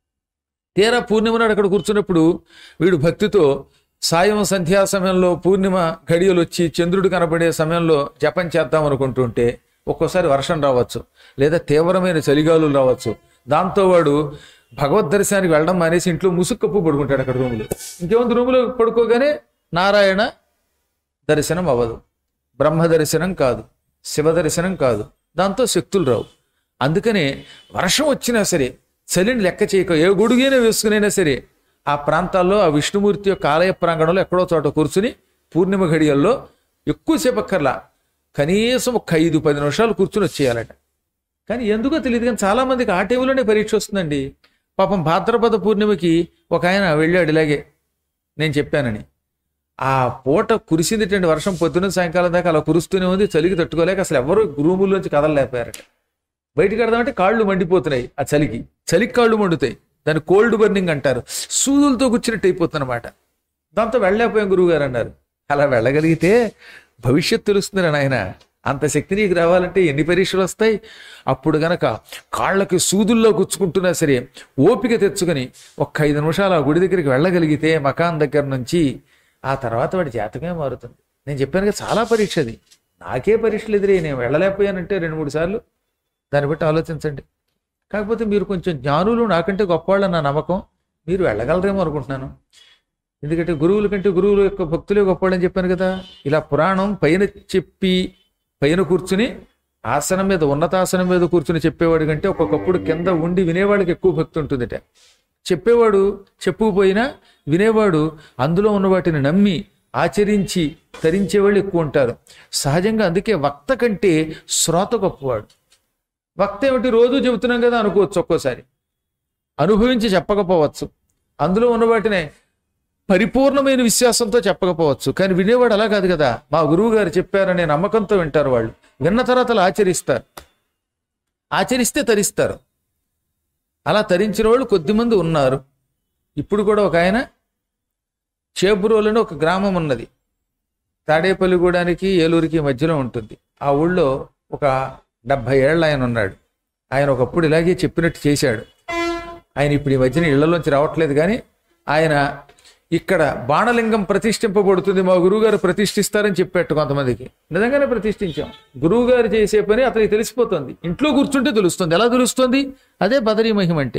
S1: తీరా పూర్ణిమ నాడు అక్కడ కూర్చున్నప్పుడు వీడు భక్తితో సాయం సంధ్యా సమయంలో పూర్ణిమ ఘడియలు వచ్చి చంద్రుడు కనబడే సమయంలో జపం చేద్దాం అనుకుంటుంటే ఒక్కోసారి వర్షం రావచ్చు, లేదా తీవ్రమైన చలిగాలులు రావచ్చు. దాంతో వాడు భగవద్ దర్శనానికి వెళ్ళడం మానేసి ఇంట్లో ముసుక్కప్పు పడుకుంటాడు అక్కడ రూములో. ఇంకేముంది, రూములో పడుకోగానే నారాయణ దర్శనం అవ్వదు, బ్రహ్మ దర్శనం కాదు, శివ దర్శనం కాదు, దాంతో శక్తులు రావు. అందుకనే వర్షం వచ్చినా సరే చలిని లెక్క చేయక ఏ గొడుగైనా వేసుకునైనా సరే ఆ ప్రాంతాల్లో ఆ విష్ణుమూర్తి యొక్క ఆలయ ప్రాంగణంలో ఎక్కడో చోట కూర్చుని పూర్ణిమ ఘడియల్లో ఎక్కువసేపు అక్కర్లా, కనీసం ఒక 5-10 నిమిషాలు కూర్చుని వచ్చేయాలట. కానీ ఎందుకో తెలియదు, కానీ చాలామందికి ఆ టైంలోనే పరీక్ష వస్తుందండి. పాపం భాద్రపద పూర్ణిమకి ఒక ఆయన వెళ్ళాడు ఇలాగే నేను చెప్పానని. ఆ పూట కురిసిందిటండి వర్షం, పొద్దున్న సాయంకాలం దాకా అలా కురుస్తూనే ఉంది. చలికి తట్టుకోలేక అసలు ఎవరు రూముల్లోంచి కదలలేకపోయారట. బయటికి కడదామంటే కాళ్ళు మండిపోతున్నాయి. ఆ చలికి కాళ్ళు మండుతాయి. దాన్ని కోల్డ్ బర్నింగ్ అంటారు. సూదులతో కూర్చున్నట్టు అయిపోతుంది అనమాట. దాంతో వెళ్ళలేకపోయాం గురువుగారు అన్నారు. అలా వెళ్ళగలిగితే భవిష్యత్తు తెలుస్తుంది నాయన. అంత శక్తి నీకు రావాలంటే ఎన్ని పరీక్షలు వస్తాయి. అప్పుడు గనక కాళ్ళకి సూదుల్లో గుచ్చుకుంటున్నా సరే ఓపిక తెచ్చుకొని ఒక 5 నిమిషాలు ఆ గుడి దగ్గరికి వెళ్ళగలిగితే మకాన్ దగ్గర నుంచి, ఆ తర్వాత వాడి జాతకమే మారుతుంది. నేను చెప్పాను కదా, చాలా పరీక్ష అది. నాకే పరీక్షలు ఎదురే, నేను వెళ్ళలేకపోయానంటే 2-3 సార్లు. దాన్ని బట్టి ఆలోచించండి. కాకపోతే మీరు కొంచెం జ్ఞానులు, నాకంటే గొప్పవాళ్ళ నా నమ్మకం, మీరు వెళ్ళగలరేమో అనుకుంటున్నాను. ఎందుకంటే గురువుల కంటే గురువుల యొక్క భక్తులే గొప్పవాళ్ళని చెప్పాను కదా. ఇలా పురాణం పైన చెప్పి పైన కూర్చుని ఆసనం మీద, ఉన్నతాసనం మీద కూర్చుని చెప్పేవాడు కంటే ఒక్కొక్కప్పుడు కింద ఉండి వినేవాడికి ఎక్కువ భక్తి ఉంటుందిట. చెప్పేవాడు చెప్పుకుపోయినా వినేవాడు అందులో ఉన్న వాటిని నమ్మి ఆచరించి తరించేవాళ్ళు ఎక్కువ ఉంటారు సహజంగా. అందుకే వక్త కంటే శ్రోత గొప్పవాడు. వక్త ఏమిటి, రోజు చెబుతున్నాం కదా అనుకోవచ్చు, ఒక్కోసారి అనుభవించి చెప్పకపోవచ్చు, అందులో ఉన్న వాటినే పరిపూర్ణమైన విశ్వాసంతో చెప్పకపోవచ్చు. కానీ వినేవాడు అలా కాదు కదా. మా గురువు గారు చెప్పారనే నమ్మకంతో వింటారు. వాళ్ళు విన్న తర్వాత ఆచరిస్తారు, ఆచరిస్తే తరిస్తారు. అలా తరించిన వాళ్ళు కొద్దిమంది ఉన్నారు. ఇప్పుడు కూడా ఒక ఆయన చేబ్రోలని ఒక గ్రామం ఉన్నది, తాడేపల్లిగూడానికి ఏలూరికి మధ్యలో ఉంటుంది. ఆ ఊళ్ళో ఒక 70 ఏళ్ళ ఆయన ఉన్నాడు. ఆయన ఒకప్పుడు ఇలాగే చెప్పినట్టు చేశాడు. ఆయన ఇప్పుడు ఈ మధ్యన ఇళ్లలోంచి రావట్లేదు. కానీ ఆయన ఇక్కడ బాణలింగం ప్రతిష్ఠింపబడుతుంది, మా గురువుగారు ప్రతిష్ఠిస్తారని చెప్పేట్టు కొంతమందికి. నిజంగానే ప్రతిష్ఠించాం. గురువుగారు చేసే పని అతనికి తెలిసిపోతుంది. ఇంట్లో కూర్చుంటే తెలుస్తుంది. ఎలా తెలుస్తుంది? అదే బదరీ మహిమ అంటే.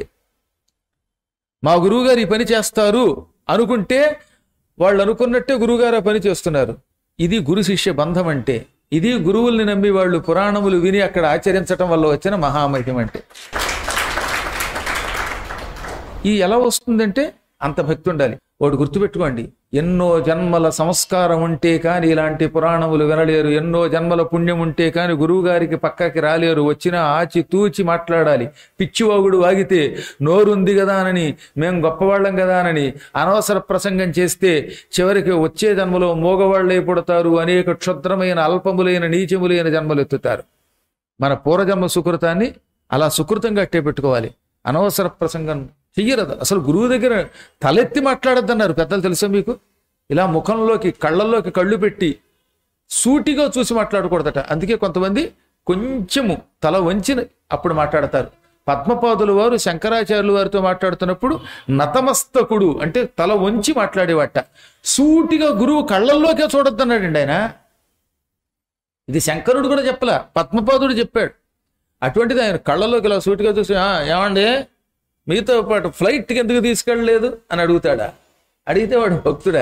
S1: మా గురువుగారు ఈ పని చేస్తారు అనుకుంటే వాళ్ళు అనుకున్నట్టే గురువుగారు ఆ పని చేస్తున్నారు. ఇది గురు శిష్య బంధం అంటే. ఇది గురువుల్ని నమ్మి వాళ్ళు పురాణములు విని అక్కడ ఆచరించటం వల్ల వచ్చిన మహామహిమ అంటే. ఇది ఎలా వస్తుందంటే అంత భక్తి ఉండాలి. ఒకటి గుర్తుపెట్టుకోండి, ఎన్నో జన్మల సంస్కారం ఉంటే కానీ ఇలాంటి పురాణములు వినలేరు. ఎన్నో జన్మల పుణ్యం ఉంటే కానీ గురువు గారికి పక్కకి రాలేరు. వచ్చినా ఆచి తూచి మాట్లాడాలి. పిచ్చివాగుడు వాగితే నోరుంది కదా అని, మేము గొప్పవాళ్ళం కదా అని అనవసర ప్రసంగం చేస్తే చివరికి వచ్చే జన్మలో మోగవాళ్లే పుడతారు. అనేక క్షుద్రమైన అల్పములైన నీచములైన జన్మలు ఎత్తుతారు. మన పూర్వజన్మ సుకృతాన్ని అలా సుకృతంగా అట్టే పెట్టుకోవాలి. అనవసర ప్రసంగం చెయ్యరదు. అసలు గురువు దగ్గర తలెత్తి మాట్లాడద్దన్నారు పెద్దలు, తెలుసా మీకు? ఇలా ముఖంలోకి కళ్ళల్లోకి కళ్ళు పెట్టి సూటిగా చూసి మాట్లాడకూడదట. అందుకే కొంతమంది కొంచెము తల వంచి అప్పుడు మాట్లాడతారు. పద్మపాదుల వారు శంకరాచార్యుల వారితో మాట్లాడుతున్నప్పుడు నతమస్తకుడు అంటే తల వంచి మాట్లాడేవాట. సూటిగా గురువు కళ్ళల్లోకే చూడొద్దన్నాడండి ఆయన. ఇది శంకరుడు కూడా చెప్పలా, పద్మపాదుడు చెప్పాడు. అటువంటిది ఆయన కళ్ళలోకి ఇలా సూటిగా చూసి ఏమండి మీతో పాటు ఫ్లైట్కి ఎందుకు తీసుకెళ్ళలేదు అని అడుగుతాడా? అడిగితే వాడు భక్తుడా?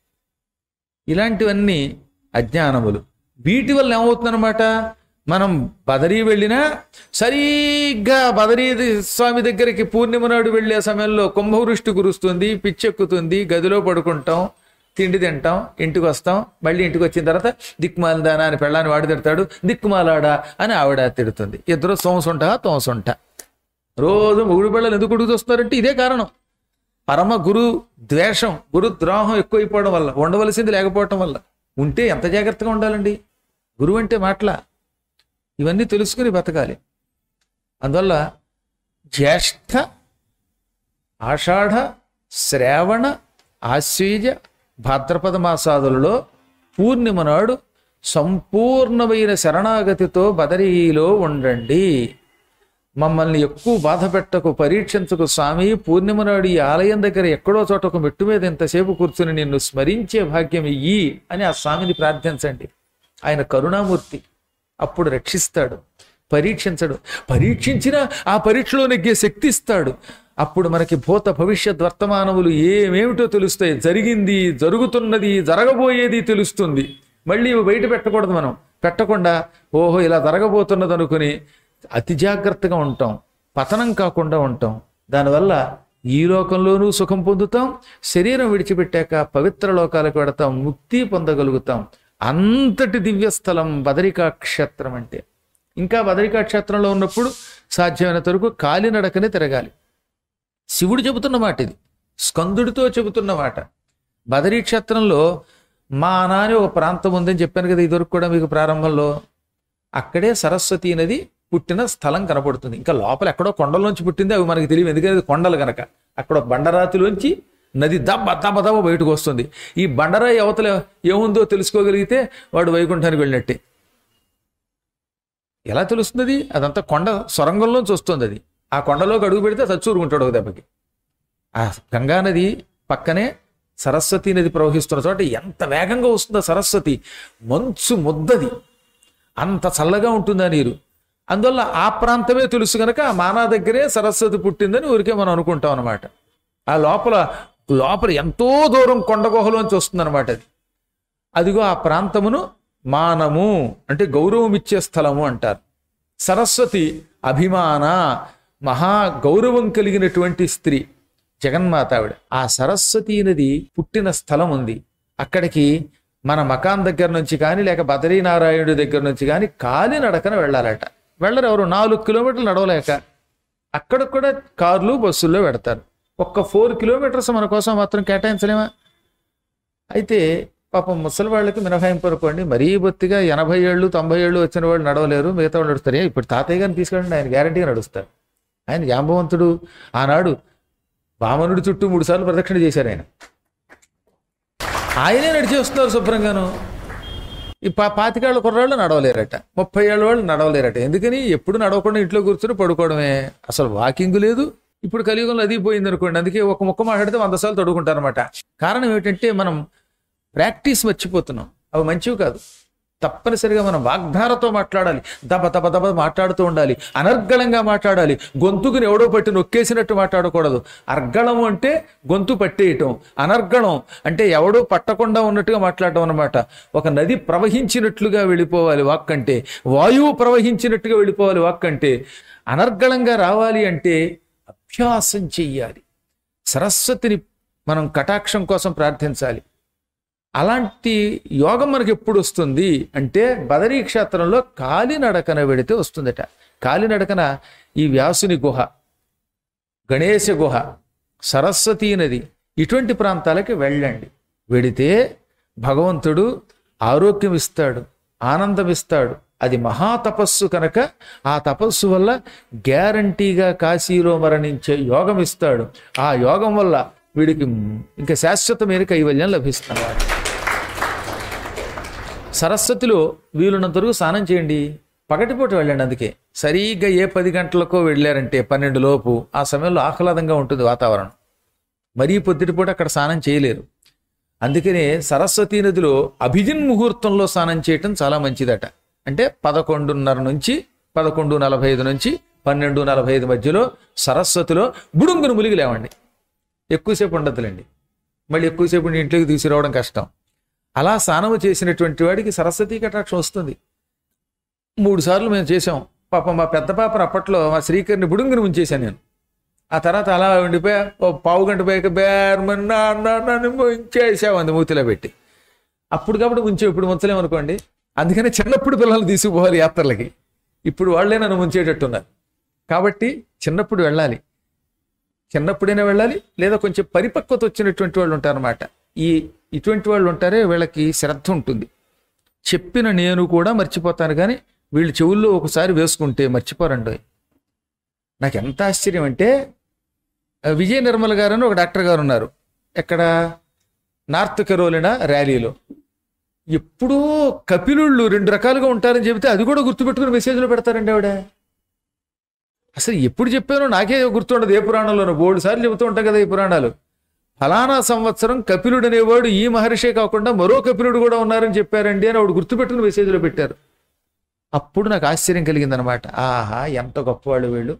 S1: ఇలాంటివన్నీ అజ్ఞానములు. వీటి వల్ల ఏమవుతుందన్నమాట, మనం బదరీ వెళ్ళినా సరిగ్గా బదరీ స్వామి దగ్గరికి పూర్ణిమ నాడు వెళ్ళే సమయంలో కుంభవృష్టి కురుస్తుంది, పిచ్చెక్కుతుంది, గదిలో పడుకుంటాం, తిండి తింటాం, ఇంటికి వస్తాం. మళ్ళీ ఇంటికి వచ్చిన తర్వాత దిక్కుమాలదానా అని పెళ్ళాన్ని వాడి తిడతాడు, దిక్కుమాలాడా అని ఆవిడ తిడుతుంది. ఇద్దరు సోమసుంట తోమసుంట. రోజు మొగుడు పిల్లలు ఎందుకు ఉడుకు చూస్తున్నారంటే ఇదే కారణం. పరమ గురు ద్వేషం, గురు ద్రోహం ఎక్కువైపోవడం వల్ల, ఉండవలసింది లేకపోవటం వల్ల. ఉంటే ఎంత జాగ్రత్తగా ఉండాలండి. గురువు అంటే మాటల ఇవన్నీ తెలుసుకుని బతకాలి. అందువల్ల జ్యేష్ఠ, ఆషాఢ, శ్రావణ, ఆశ్వీజ, భాద్రపద మాసాదులలో పూర్ణిమ నాడు సంపూర్ణమైన శరణాగతితో బదరీలో ఉండండి. మమ్మల్ని ఎక్కువ బాధ పెట్టకు, పరీక్షించకు స్వామి. పూర్ణిమ నాడు ఈ ఆలయం దగ్గర ఎక్కడో చోట ఒక మెట్టు మీద ఇంతసేపు కూర్చుని నిన్ను స్మరించే భాగ్యం ఇయ్యి అని ఆ స్వామిని ప్రార్థించండి. ఆయన కరుణామూర్తి, అప్పుడు రక్షిస్తాడు, పరీక్షించడు. పరీక్షించినా ఆ పరీక్షలో నెగ్గే శక్తి ఇస్తాడు. అప్పుడు మనకి భూత భవిష్యత్ వర్తమానములు ఏమేమిటో తెలుస్తాయి. జరిగింది, జరుగుతున్నది, జరగబోయేది తెలుస్తుంది. మళ్ళీ బయట పెట్టకూడదు. మనం పెట్టకుండా ఓహో ఇలా జరగబోతున్నది అనుకుని అతి జాగ్రత్తగా ఉంటాం, పతనం కాకుండా ఉంటాం. దానివల్ల ఈ లోకంలోనూ సుఖం పొందుతాం, శరీరం విడిచిపెట్టాక పవిత్ర లోకాలకు వెడతాం, ముక్తి పొందగలుగుతాం. అంతటి దివ్యస్థలం బదరికా క్షేత్రం అంటే. ఇంకా బదరికా క్షేత్రంలో ఉన్నప్పుడు సాధ్యమైనంత వరకు కాలినడకనే తిరగాలి. శివుడు చెబుతున్న మాట ఇది, స్కందుడితో చెబుతున్న మాట. బదరీ క్షేత్రంలో మానా అని ఒక ప్రాంతం ఉందని చెప్పాను కదా ఇదివరకు కూడా మీకు ప్రారంభంలో. అక్కడే సరస్వతీ నది పుట్టిన స్థలం కనపడుతుంది. ఇంకా లోపల ఎక్కడో కొండలోంచి పుట్టింది, అవి మనకి తెలియదు, ఎందుకంటే కొండలు కనుక. అక్కడ బండరాతిలోంచి నది దబ్బ దబ్బ దబ్బ బయటకు వస్తుంది. ఈ బండరాయి అవతల ఏముందో తెలుసుకోగలిగితే వాడు వైకుంఠానికి వెళ్ళినట్టే. ఎలా తెలుస్తుంది? అదంతా కొండ సొరంగంలోంచి వస్తుంది. అది ఆ కొండలోకి అడుగు పెడితే చచ్చూరుకుంటాడు ఒక దెబ్బకి. ఆ గంగానది పక్కనే సరస్వతీ నది ప్రవహిస్తున్న చోట ఎంత వేగంగా వస్తుందో సరస్వతి, మంచు ముద్దది, అంత చల్లగా ఉంటుందా నీరు. అందువల్ల ఆ ప్రాంతమే తెలుసు కనుక ఆ మానా దగ్గరే సరస్వతి పుట్టిందని ఊరికే మనం అనుకుంటాం అనమాట. ఆ లోపల ఎంతో దూరం కొండ గుహలోంచి వస్తుందన్నమాట అది. అదిగో ఆ ప్రాంతమును మానము అంటే గౌరవం ఇచ్చే స్థలము అంటారు. సరస్వతి అభిమాన, మహా గౌరవం కలిగినటువంటి స్త్రీ జగన్మాత ఆవిడ. ఆ సరస్వతీ నది పుట్టిన స్థలం ఉంది. అక్కడికి మన మకాన్ దగ్గర నుంచి కానీ లేక బదరీనారాయణుడి దగ్గర నుంచి కానీ కాలి నడకన వెళ్ళాలట. వెళ్ళరు ఎవరు, 4 కిలోమీటర్లు నడవలేక. అక్కడ కూడా కార్లు బస్సుల్లో పెడతారు. ఒక్క 4 కిలోమీటర్స్ మన కోసం మాత్రం కేటాయించలేమా? అయితే పాపం ముసలి వాళ్ళకి మినహాయింపు అనుకోండి. మరీ బొత్తిగా 80 ఏళ్ళు 90 ఏళ్ళు వచ్చిన వాళ్ళు నడవలేరు, మిగతా వాళ్ళు నడుస్తారు. ఇప్పుడు తాతయ్య గారిని తీసుకెళ్ళండి, ఆయన గ్యారంటీగా నడుస్తారు. ఆయన జాంబవంతుడు. ఆనాడు వామనుడి చుట్టూ 3 సార్లు ప్రదక్షిణ చేశారు ఆయన. ఆయనే నడిచి వస్తున్నారు శుభ్రంగాను. ఈ 25 ఏళ్ళ కుర్రాళ్ళు నడవలేరట, 30 ఏళ్ళ వాళ్ళు నడవలేరట. ఎందుకని? ఎప్పుడు నడవకుండా ఇంట్లో కూర్చొని పడుకోవడమే, అసలు వాకింగ్ లేదు. ఇప్పుడు కలియుగంలో అది పోయింది అనుకోండి. అందుకే ఒక ముక్క మాట్లాడితే 100 సార్లు తడుకుంటారు అనమాట. కారణం ఏమిటంటే మనం ప్రాక్టీస్ మర్చిపోతున్నాం. అవి మంచివి కాదు. తప్పనిసరిగా మనం వాగ్ధారతో మాట్లాడాలి, దబ దబ దబ మాట్లాడుతూ ఉండాలి, అనర్గళంగా మాట్లాడాలి. గొంతుకుని ఎవడో పట్టి నొక్కేసినట్టు మాట్లాడకూడదు. అర్గళం అంటే గొంతు పట్టేయటం, అనర్గళం అంటే ఎవడో పట్టకుండా ఉన్నట్టుగా మాట్లాడటం అనమాట. ఒక నది ప్రవహించినట్లుగా వెళ్ళిపోవాలి వాక్ అంటే, వాయువు ప్రవహించినట్టుగా వెళ్ళిపోవాలి వాక్ అంటే. అనర్గళంగా రావాలి అంటే అభ్యాసం చెయ్యాలి. సరస్వతిని మనం కటాక్షం కోసం ప్రార్థించాలి. అలాంటి యోగం మనకి ఎప్పుడు వస్తుంది అంటే బదరీ క్షేత్రంలో కాలినడకన వెడితే వస్తుందట. కాలినడకన ఈ వ్యాసుని గుహ, గణేశ గుహ, సరస్వతీ నది ఇటువంటి ప్రాంతాలకి వెళ్ళండి. వెడితే భగవంతుడు ఆరోగ్యం ఇస్తాడు, ఆనందం ఇస్తాడు. అది మహాతపస్సు కనుక ఆ తపస్సు వల్ల గ్యారంటీగా కాశీలో మరణించే యోగం ఇస్తాడు. ఆ యోగం వల్ల వీడికి ఇంకా శాశ్వతమైన కైవల్యం లభిస్తుంది. సరస్వతిలో వీలున్నంత వరకు స్నానం చేయండి, పగటిపూట వెళ్ళండి. అందుకే సరిగ్గా ఏ 10 గంటలకో వెళ్ళారంటే 12 లోపు, ఆ సమయంలో ఆహ్లాదంగా ఉంటుంది వాతావరణం. మరీ పొద్దుటిపూట అక్కడ స్నానం చేయలేరు. అందుకనే సరస్వతీ నదిలో అభిజిన్ ముహూర్తంలో స్నానం చేయటం చాలా మంచిదట. అంటే 11:30 నుంచి 11:45 నుంచి 12:45 మధ్యలో సరస్వతిలో బుడుంగును ములిగి లేవండి. ఎక్కువసేపు ఉండదులేండి, మళ్ళీ ఎక్కువసేపు ఉండి ఇంట్లోకి తీసుకురావడం కష్టం. అలా స్నానము చేసినటువంటి వాడికి సరస్వతీ కటాక్షం వస్తుంది. 3 సార్లు మేము చేసాం. పాపం మా పెద్ద పాపను అప్పట్లో మా శ్రీకర్ని బుడుంగుని ఉంచేశాను నేను. ఆ తర్వాత అలా ఉండిపోయా. ఓ పావు గంట పోయాక బేర్మన్నాను ముంచేసావు అంది మూతిలో పెట్టి. అప్పటికప్పుడు ముంచే ఇప్పుడు ముంచలేమనుకోండి. అందుకనే చిన్నప్పుడు పిల్లలు తీసుకుపోవాలి యాత్రలకి. ఇప్పుడు వాళ్ళే నన్ను ముంచేటట్టున్నారు. కాబట్టి చిన్నప్పుడు వెళ్ళాలి, చిన్నప్పుడైనా వెళ్ళాలి. లేదా కొంచెం పరిపక్వత వచ్చినటువంటి వాళ్ళు ఉంటారన్నమాట. ఇటువంటి వాళ్ళు ఉంటారే వీళ్ళకి శ్రద్ధ ఉంటుంది. చెప్పిన నేను కూడా మర్చిపోతాను, కానీ వీళ్ళు చెవుల్లో ఒకసారి వేసుకుంటే మర్చిపోరండి. నాకు ఎంత ఆశ్చర్యం అంటే, విజయ నిర్మల్ గారు అని ఒక డాక్టర్ గారు ఉన్నారు. ఎక్కడ, నార్త్ కెరోలినా ర్యాలీలో. ఎప్పుడూ కపిలుళ్ళు 2 రకాలుగా ఉంటారని చెబితే అది కూడా గుర్తుపెట్టుకుని మెసేజ్లో పెడతారండి ఆవిడ. అసలు ఎప్పుడు చెప్పానో నాకే గుర్తుండదు. ఏ పురాణంలోనో 3 సార్లు చెబుతూ ఉంటాం కదా ఈ పురాణాలు. ఫలానా సంవత్సరం కపిలుడు అనేవాడు ఈ మహర్షే కాకుండా మరో కపిలుడు కూడా ఉన్నారని చెప్పారండి అని ఆవిడ గుర్తుపెట్టుకుని మెసేజ్లో పెట్టారు. అప్పుడు నాకు ఆశ్చర్యం కలిగిందనమాట. ఆహా, ఎంత గొప్పవాళ్ళు వీళ్ళు.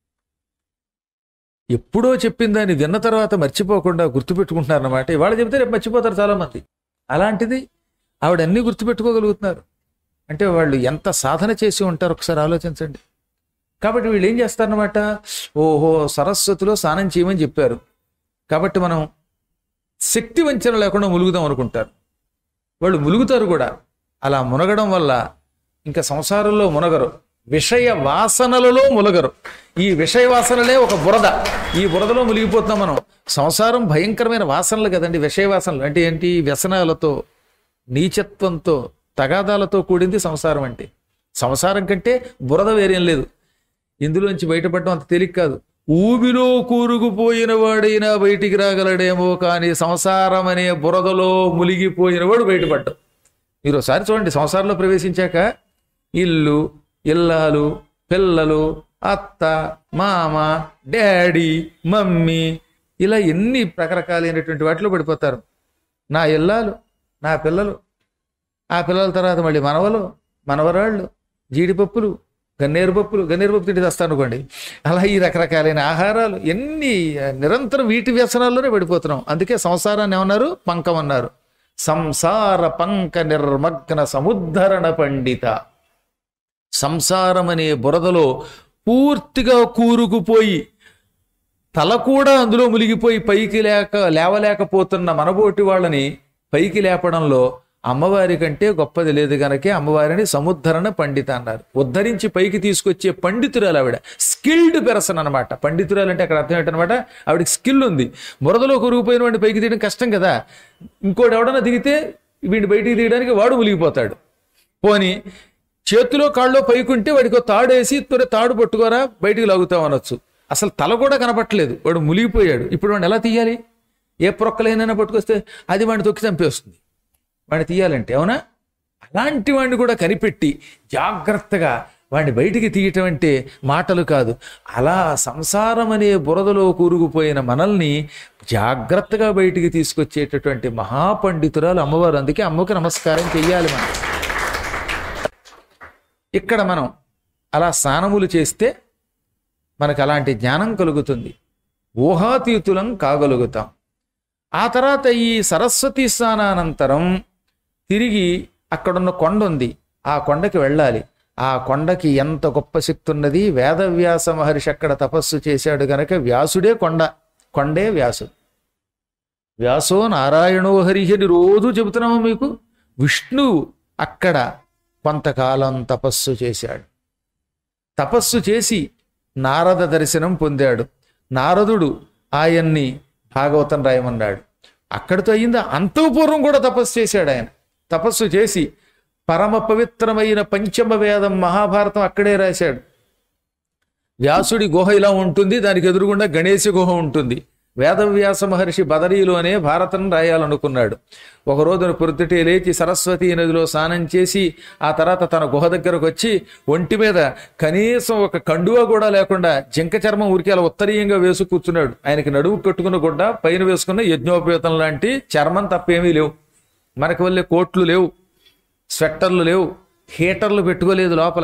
S1: ఎప్పుడో చెప్పిందని విన్న తర్వాత మర్చిపోకుండా గుర్తుపెట్టుకుంటున్నారన్నమాట. ఇవాళ చెబితే రేపు మర్చిపోతారు చాలామంది. అలాంటిది ఆవిడ అన్నీ గుర్తుపెట్టుకోగలుగుతున్నారు అంటే వాళ్ళు ఎంత సాధన చేసి ఉంటారు ఒకసారి ఆలోచించండి. కాబట్టి వీళ్ళు ఏం చేస్తారన్నమాట, ఓహో సరస్వతిలో స్నానం చేయమని చెప్పారు కాబట్టి మనం శక్తి వంచన లేకుండా ములుగుదాం అనుకుంటారు. వాళ్ళు ములుగుతారు కూడా. అలా మునగడం వల్ల ఇంకా సంసారంలో మునగరు, విషయ వాసనలలో మునగరు. ఈ విషయ వాసనలే ఒక బురద. ఈ బురదలో మునిగిపోతున్నాం మనం. సంసారం భయంకరమైన వాసనలు కదండి. విషయ వాసనలు అంటే ఏంటి? వ్యసనాలతో, నీచత్వంతో, తగాదాలతో కూడింది సంసారం. అంటే సంసారం కంటే బురద వేరేం లేదు. ఇందులోంచి బయటపడడం అంత తేలిక కాదు. ఊబిలో కూరుకుపోయిన వాడైనా బయటికి రాగలడేమో, కానీ సంసారం అనే బురదలో మునిగిపోయిన వాడు బయటపడ్డం. మీరు ఒకసారి చూడండి, సంసారంలో ప్రవేశించాక ఇల్లు, ఇల్లాలు, పిల్లలు, అత్త, మామ, డాడీ, మమ్మీ, ఇలా ఎన్ని రకరకాలైనటువంటి వాటిలో పడిపోతారు. నా ఇల్లాలు, నా పిల్లలు, ఆ పిల్లల తర్వాత మళ్ళీ మనవలు, మనవరాళ్ళు, జీడిపప్పులు, గన్నేరు పప్పులు తిండి తెస్తాను అనుకోండి. అలా ఈ రకరకాలైన ఆహారాలు, ఎన్ని నిరంతరం వీటి వ్యసనాల్లోనే పడిపోతున్నాం. అందుకే సంసారాన్ని ఏమన్నారు? పంకం అన్నారు. సంసార పంక నిర్మగ్న సముద్ధరణ పండిత. సంసారం అనే బురదలో పూర్తిగా కూరుకుపోయి తల కూడా అందులో మునిగిపోయి పైకి లేవలేకపోతున్న మనబోటి వాళ్ళని పైకి లేపడంలో అమ్మవారి కంటే గొప్పది లేదు గనకే అమ్మవారిని సముద్ధరణ పండిత అన్నారు. ఉద్ధరించి పైకి తీసుకొచ్చే పండితురాలు ఆవిడ. స్కిల్డ్ పెర్సన్ అనమాట. పండితురాలు అంటే అక్కడ అర్థం ఏంటనమాట, ఆవిడకి స్కిల్ ఉంది. బురదలో కొరిగిపోయిన వాడిని పైకి తీయడం కష్టం కదా. ఇంకోటి ఎవడన్నా దిగితే వీడిని బయటికి తీయడానికి వాడు మునిగిపోతాడు. పోని చేతిలో కాళ్ళలో పైకుంటే వాడికి తాడేసి తాడు పట్టుకోరా బయటికి లాగుతాం అనొచ్చు. అసలు తల కూడా కనపట్టలేదు, వాడు మునిగిపోయాడు. ఇప్పుడు వాడిని ఎలా తీయాలి? ఏ ప్రొక్కలైనా పట్టుకొస్తే అది వాడిని తొక్కి చంపేస్తుంది వాడిని తీయాలంటే, అవునా? అలాంటి వాడిని కూడా కనిపెట్టి జాగ్రత్తగా వాడిని బయటికి తీయటం అంటే మాటలు కాదు. అలా సంసారం అనే బురదలో కూరుకుపోయిన మనల్ని జాగ్రత్తగా బయటికి తీసుకొచ్చేటటువంటి మహాపండితురాలు అమ్మవారు. అందుకే అమ్మకు నమస్కారం చెయ్యాలి మనం. ఇక్కడ మనం అలా స్నానములు చేస్తే మనకు అలాంటి జ్ఞానం కలుగుతుంది, ఊహాతీతులం కాగలుగుతాం. ఆ తర్వాత ఈ సరస్వతి స్నానానంతరం తిరిగి అక్కడున్న కొండ ఉంది, ఆ కొండకి వెళ్ళాలి. ఆ కొండకి ఎంత గొప్ప శక్తి ఉన్నది. వేదవ్యాస మహర్షి అక్కడ తపస్సు చేశాడు గనక వ్యాసుడే కొండ, కొండే వ్యాసుడు. వ్యాసో నారాయణో హరి అని రోజు చెబుతున్నాము మీకు. విష్ణువు అక్కడ కొంతకాలం తపస్సు చేశాడు. తపస్సు చేసి నారద దర్శనం పొందాడు. నారదుడు ఆయన్ని భాగవతం రాయమన్నాడు. అక్కడితో అయిందా? అంతఃపూర్వం కూడా తపస్సు చేశాడు ఆయన. తపస్సు చేసి పరమ పవిత్రమైన పంచమ వేదం మహాభారతం అక్కడే రాశాడు. వ్యాసుడి గుహ ఇలా ఉంటుంది, దానికి ఎదురుగుండా గణేశ గుహ ఉంటుంది. వేదవ్యాస మహర్షి బదరీలోనే భారతం రాయాలనుకున్నాడు. ఒక రోజున పొద్దుటే లేచి సరస్వతీ నదిలో స్నానం చేసి ఆ తర్వాత తన గుహ దగ్గరకు వచ్చి ఒంటి మీద కనీసం ఒక కండువా కూడా లేకుండా జింక చర్మం ఉరికి అలా ఉత్తరీయంగా వేసు కూర్చున్నాడు. ఆయనకి నడువు కట్టుకున్న గుడ్డ, పైన వేసుకున్న యజ్ఞోపేతం లాంటి చర్మం తప్పేమీ లేవు. మనకి వల్లే కోట్లు లేవు, స్వెట్టర్లు లేవు, హీటర్లు పెట్టుకోలేదు లోపల.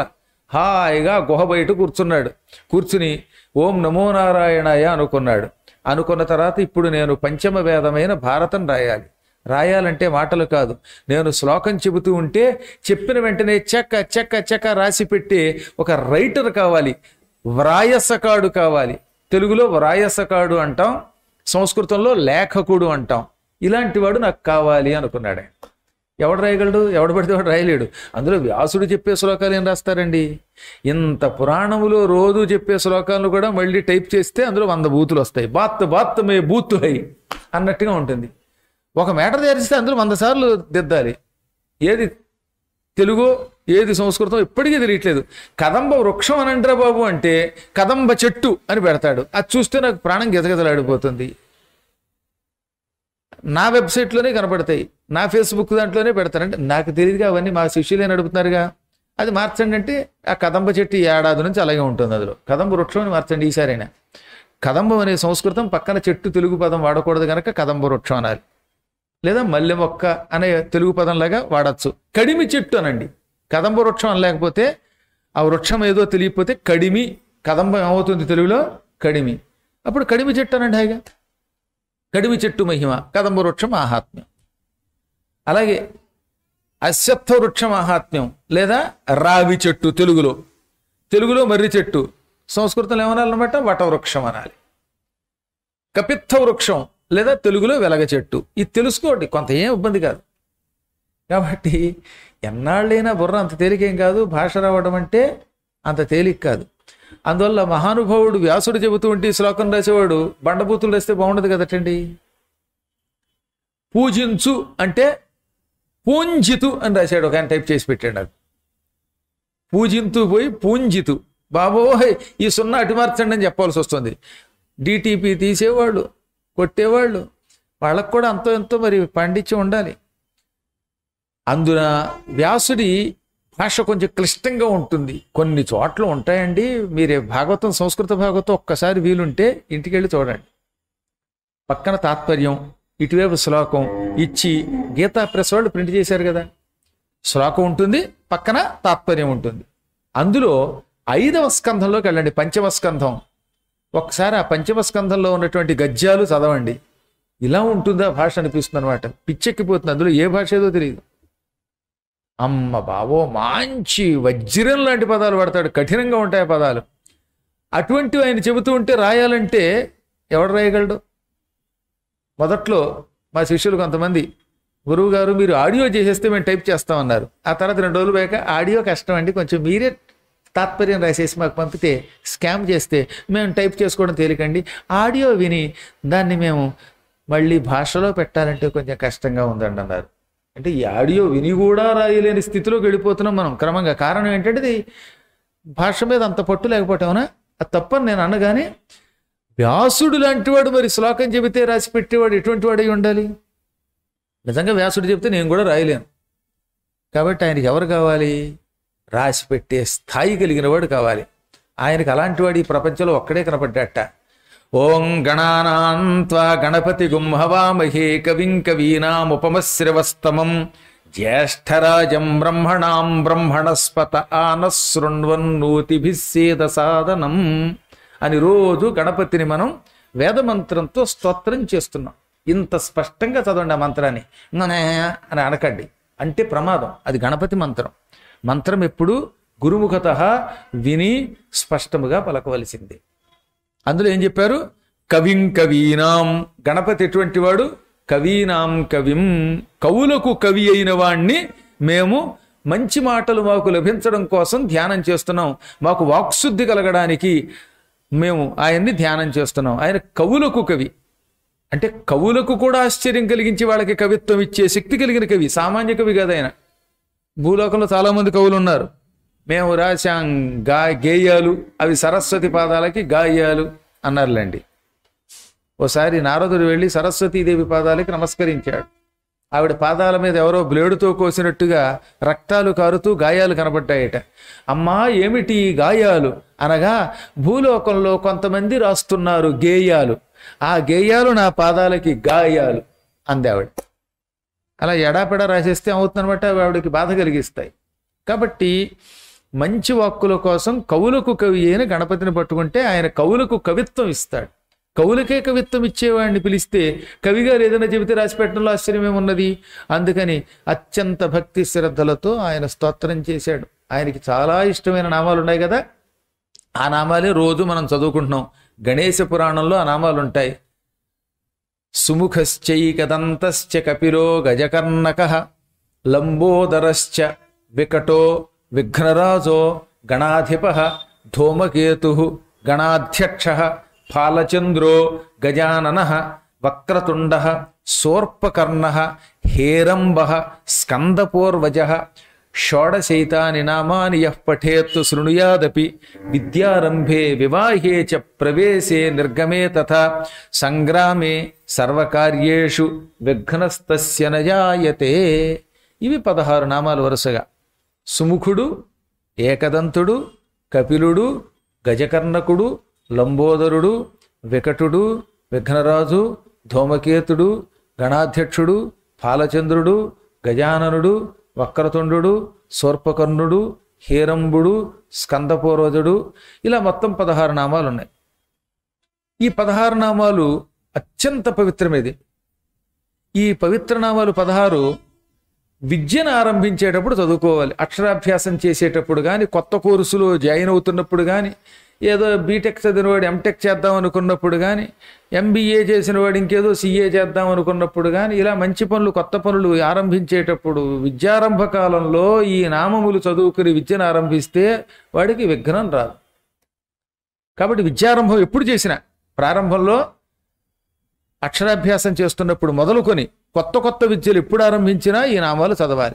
S1: హాయిగా గుహ బయట కూర్చున్నాడు. కూర్చుని ఓం నమో నారాయణాయ అనుకున్నాడు. అనుకున్న తర్వాత ఇప్పుడు నేను పంచమ వేదమైన భారతం రాయాలంటే మాటలు కాదు, నేను శ్లోకం చెబుతూ ఉంటే చెప్పిన వెంటనే చెక్క చెక్క చెక్క రాసి పెట్టి ఒక రైటర్ కావాలి, వ్రాయసకాడు కావాలి. తెలుగులో వ్రాయసకాడు అంటాం, సంస్కృతంలో లేఖకుడు అంటాం. ఇలాంటి వాడు నాకు కావాలి అనుకున్నాడు. ఎవడు రాయగలడు? ఎవడు పడితే వాడు రాయలేడు. అందులో వ్యాసుడు చెప్పే శ్లోకాలు ఏం రాస్తారండి? ఇంత పురాణములో రోజు చెప్పే శ్లోకాలను కూడా మళ్ళీ టైప్ చేస్తే అందులో 100 బూతులు వస్తాయి. బాత్ బాత్ మే బూతు హై అన్నట్టుగా ఉంటుంది. ఒక మేటర్ తయారిస్తే అందులో 100 సార్లు దిద్దాలి. ఏది తెలుగు ఏది సంస్కృతం ఇప్పటికీ తెలియట్లేదు. కదంబ వృక్షం అనంటరా బాబు అంటే కదంబ చెట్టు అని పెడతాడు. అది చూస్తే నాకు ప్రాణం గిజగిజలాడిపోతుంది. నా వెబ్సైట్లోనే కనపడతాయి, నా ఫేస్బుక్ దాంట్లోనే పెడతారంటే నాకు తెలియదుగా. అవన్నీ మా శిష్యులే నడుపుతున్నారుగా. అది మార్చండి అంటే ఆ కదంబ చెట్టు ఏడాది నుంచి అలాగే ఉంటుంది. అందులో కదంబ వృక్షం అని మార్చండి ఈసారైనా. కదంబం అనే సంస్కృతం పక్కన చెట్టు తెలుగు పదం వాడకూడదు కనుక కదంబ వృక్షం అనాలి. లేదా మల్లె మొక్క అనే తెలుగు పదంలాగా వాడచ్చు. కడిమి చెట్టు అనండి. కదంబ వృక్షం అనలేకపోతే ఆ వృక్షం ఏదో తెలియకపోతే కడిమి, కదంబం ఏమవుతుంది తెలుగులో? కడిమి. అప్పుడు కడిమి చెట్టు అనండి హాయిగా. కడిమి చెట్టు మహిమ, కదంబ వృక్షం మహాత్మ్యం. అలాగే అశ్వత్థ వృక్ష మహాత్మ్యం లేదా రావి చెట్టు తెలుగులో మర్రి చెట్టు, సంస్కృతంలో ఏమనాలన్నమాట? వటవృక్షం అనాలి. కపిత్థ వృక్షం లేదా తెలుగులో వెలగ చెట్టు. ఇది తెలుసుకోండి, కొంత ఏం ఇబ్బంది కాదు. కాబట్టి ఎన్నాళ్ళైనా బుర్ర అంత తేలికేం కాదు. భాష రావడం అంటే అంత తేలిక కాదు. అందువల్ల మహానుభావుడు వ్యాసుడు చెబుతూ ఉంటే శ్లోకం రాసేవాడు బండబూతులు రాస్తే బాగుండదు కదటండి. పూజించు అంటే పూంజితు అని రాశాడు. ఒక ఆయన టైప్ చేసి పెట్టాడు. నాకు పూజింతు పోయి పూంజితు. బాబోయ్ ఈ 0 అటు మార్చండి అని చెప్పాల్సి వస్తుంది. డిటిపి తీసేవాళ్ళు, కొట్టేవాళ్ళు, వాళ్ళకు కూడా అంతో ఎంతో మరి పాండిత్యం ఉండాలి. అందున వ్యాసుడి భాష కొంచెం క్లిష్టంగా ఉంటుంది. కొన్ని చోట్ల ఉంటాయండి. మీరే భాగవతం, సంస్కృత భాగవతం ఒక్కసారి వీలుంటే ఇంటికి వెళ్ళి చూడండి. పక్కన తాత్పర్యం, ఇటువైపు శ్లోకం ఇచ్చి గీతా ప్రెస్ వాళ్ళు ప్రింట్ చేశారు కదా. శ్లోకం ఉంటుంది, పక్కన తాత్పర్యం ఉంటుంది. అందులో 5వ స్కంధంలోకి వెళ్ళండి, పంచమ స్కంధం. ఒకసారి ఆ పంచమ స్కంధంలో ఉన్నటువంటి గద్యాలు చదవండి. ఇలా ఉంటుందా భాష అనిపిస్తుంది అనమాట. పిచ్చెక్కిపోతుంది. అందులో ఏ భాష ఏదో తెలియదు. అమ్మ బాబో మంచి వజ్రం లాంటి పదాలు పడతాడు. కఠినంగా ఉంటాయి పదాలు. అటువంటివి ఆయన చెబుతూ ఉంటే రాయాలంటే ఎవడు రాయగలడు? మొదట్లో మా శిష్యులు కొంతమంది, గురువు గారు మీరు ఆడియో చేసేస్తే మేము టైప్ చేస్తామన్నారు. ఆ తర్వాత 2 రోజులు పోయాక ఆడియో కష్టం అండి, కొంచెం మీరే తాత్పర్యం రాసేసి మాకు పంపితే స్కామ్ చేస్తే మేము టైప్ చేసుకోవడం తేలికండి. ఆడియో విని దాన్ని మేము మళ్ళీ భాషలో పెట్టాలంటే కొంచెం కష్టంగా ఉందండి అన్నారు. అంటే ఈ ఆడియో విని కూడా రాయలేని స్థితిలోకి వెళ్ళిపోతున్నాం మనం క్రమంగా. కారణం ఏంటంటే ఇది భాష మీద అంత పట్టు లేకపోవటమనా? అది తప్పని నేను అనగానే వ్యాసుడు లాంటి వాడు మరి శ్లోకం చెబితే రాసి పెట్టేవాడు ఎటువంటి వాడై ఉండాలి? నిజంగా వ్యాసుడు చెబితే నేను కూడా రాయలేను. కాబట్టి ఆయనకి ఎవరు కావాలి? రాసి పెట్టే స్థాయి కలిగిన వాడు కావాలి. ఆయనకి అలాంటి వాడు ఈ ప్రపంచంలో ఒక్కడే కనపడ్డట. ఓం గణానాన్త్వా గణపతి గుంహవామహే కవిం కవీనాముపమశ్రవస్తమం జ్యేష్ఠరాజం బ్రహ్మణాం బ్రహ్మణస్పత ఆనశృణ్వన్నోతిభిస్సేద సాధనం అని రోజు గణపతిని మనం వేదమంత్రంతో స్తోత్రం చేస్తున్నాం. ఇంత స్పష్టంగా చదవండి ఆ మంత్రాన్ని. అని అనకండి, అంటే ప్రమాదం. అది గణపతి మంత్రం. మంత్రం ఎప్పుడు గురుముఖత విని స్పష్టముగా పలకవలసింది. అందులో ఏం చెప్పారు? కవిం కవీనాం. గణపతి ఎటువంటి వాడు? కవీనాం కవిం. కవులకు కవి అయిన వాణ్ణి మేము మంచి మాటలు మాకు లభించడం కోసం ధ్యానం చేస్తున్నాం. మాకు వాక్శుద్ధి కలగడానికి మేము ఆయన్ని ధ్యానం చేస్తున్నాం. ఆయన కవులకు కవి అంటే కవులకు కూడా ఆశ్చర్యం కలిగించి వాళ్ళకి కవిత్వం ఇచ్చే శక్తి కలిగిన కవి. సామాన్య కవి కాదు ఆయన. భూలోకంలో చాలామంది కవులు ఉన్నారు. మేము రాశాం గేయాలు, అవి సరస్వతి పాదాలకి గాయాలు అన్నారులేండి. ఓసారి నారదుడు వెళ్ళి సరస్వతీదేవి పాదాలకి నమస్కరించాడు. ఆవిడ పాదాల మీద ఎవరో బ్లేడుతో కోసినట్టుగా రక్తాలు కారుతూ గాయాలు కనబడ్డాయట. అమ్మా ఏమిటి గాయాలు అనగా, భూలోకంలో కొంతమంది రాస్తున్నారు గేయాలు, ఆ గేయాలు నా పాదాలకి గాయాలు అంది ఆవిడ. అలా ఎడాపెడా రాసేస్తే అవుతుందనమాట, ఆవిడకి బాధ కలిగిస్తాయి. కాబట్టి మంచి వాక్కుల కోసం కవులకు కవి అయిన గణపతిని పట్టుకుంటే ఆయన కవులకు కవిత్వం ఇస్తాడు. కవులకే కవిత్వం ఇచ్చేవాడిని పిలిస్తే కవిగారు ఏదైనా చెబితే రాసిపెట్టడంలో ఆశ్చర్యమేమున్నది? అందుకని అత్యంత భక్తి శ్రద్ధలతో ఆయన స్తోత్రం చేశాడు. ఆయనకి చాలా ఇష్టమైన నామాలు ఉన్నాయి కదా, ఆ నామాలే రోజు మనం చదువుకుంటున్నాం. గణేశ పురాణంలో ఆ నామాలు ఉంటాయి. సుముఖశ్చైకదంతశ్చ కపిలో గజకర్ణకః లంబోదరశ్చ వికటో విఘ్నరాజో గణాధిపః ధూమకేతుః గణాధ్యక్షః ఫాలచంద్రో గజాననః వక్రతుండః శూర్పకర్ణః హేరంబః స్కందపూర్వజః షోడశైతాని నామాని యః పఠేత్ శృణుయాదపి విద్యారంభే వివాహే చ ప్రవేశే నిర్గమే తథా సంగ్రామే సర్వకార్యేషు విఘ్నస్తస్య న జాయతే. ఇవి 16 నామాలు వరుసగా. సుముఖుడు, ఏకదంతుడు, కపిలుడు, గజకర్ణకుడు, లంబోదరుడు, వికటుడు, విఘ్నరాజు, ధూమకేతుడు, గణాధ్యక్షుడు, ఫాలచంద్రుడు, గజాననుడు, వక్రతుండు, శూర్పకర్ణుడు, హేరంబుడు, స్కందపూర్వజుడు, ఇలా మొత్తం 16 నామాలు ఉన్నాయి. ఈ 16 నామాలు అత్యంత పవిత్రమేది. ఈ పవిత్ర నామాలు 16 విద్యను ఆరంభించేటప్పుడు చదువుకోవాలి. అక్షరాభ్యాసం చేసేటప్పుడు కానీ, కొత్త కోర్సులో జాయిన్ అవుతున్నప్పుడు కానీ, ఏదో బీటెక్ చదివినవాడు ఎంటెక్ చేద్దాం అనుకున్నప్పుడు కానీ, ఎంబీఏ చేసిన వాడు ఇంకేదో సీఏ చేద్దాం అనుకున్నప్పుడు కానీ, ఇలా మంచి పనులు కొత్త పనులు ఆరంభించేటప్పుడు విద్యారంభ కాలంలో ఈ నామములు చదువుకుని విద్యను ఆరంభిస్తే వాడికి విఘ్నం రాదు. కాబట్టి విద్యారంభం ఎప్పుడు చేసినా ప్రారంభంలో అక్షరాభ్యాసం చేస్తున్నప్పుడు మొదలుకొని కొత్త విద్యలు ఎప్పుడు ఆరంభించినా ఈ నామాలు చదవాలి.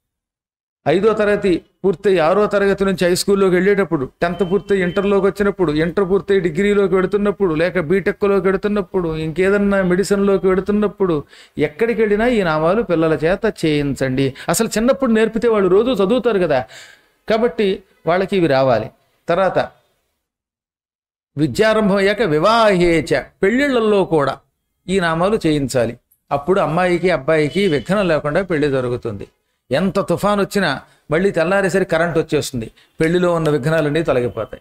S1: 5వ తరగతి పూర్తయి 6వ తరగతి నుంచి హై స్కూల్లోకి వెళ్ళేటప్పుడు, 10th పూర్తయి ఇంటర్లోకి వచ్చినప్పుడు, ఇంటర్ పూర్తయి డిగ్రీలోకి వెడుతున్నప్పుడు, లేక బీటెక్లోకి వెడుతున్నప్పుడు, ఇంకేదన్నా మెడిసిన్లోకి వెడుతున్నప్పుడు, ఎక్కడికి వెళ్ళినా ఈ నామాలు పిల్లల చేత చేయించండి. అసలు చిన్నప్పుడు నేర్పితే వాళ్ళు రోజు చదువుతారు కదా, కాబట్టి వాళ్ళకి ఇవి రావాలి. తర్వాత విద్యారంభం అయ్యాక వివాహేచ, పెళ్ళిళ్ళల్లో కూడా ఈ నామాలు చేయించాలి. అప్పుడు అమ్మాయికి అబ్బాయికి విఘ్నం లేకుండా పెళ్లి జరుగుతుంది. ఎంత తుఫాన్ వచ్చినా మళ్ళీ తెల్లారేసరి కరెంట్ వచ్చేస్తుంది, పెళ్లిలో ఉన్న విఘ్నాలన్నీ తొలగిపోతాయి.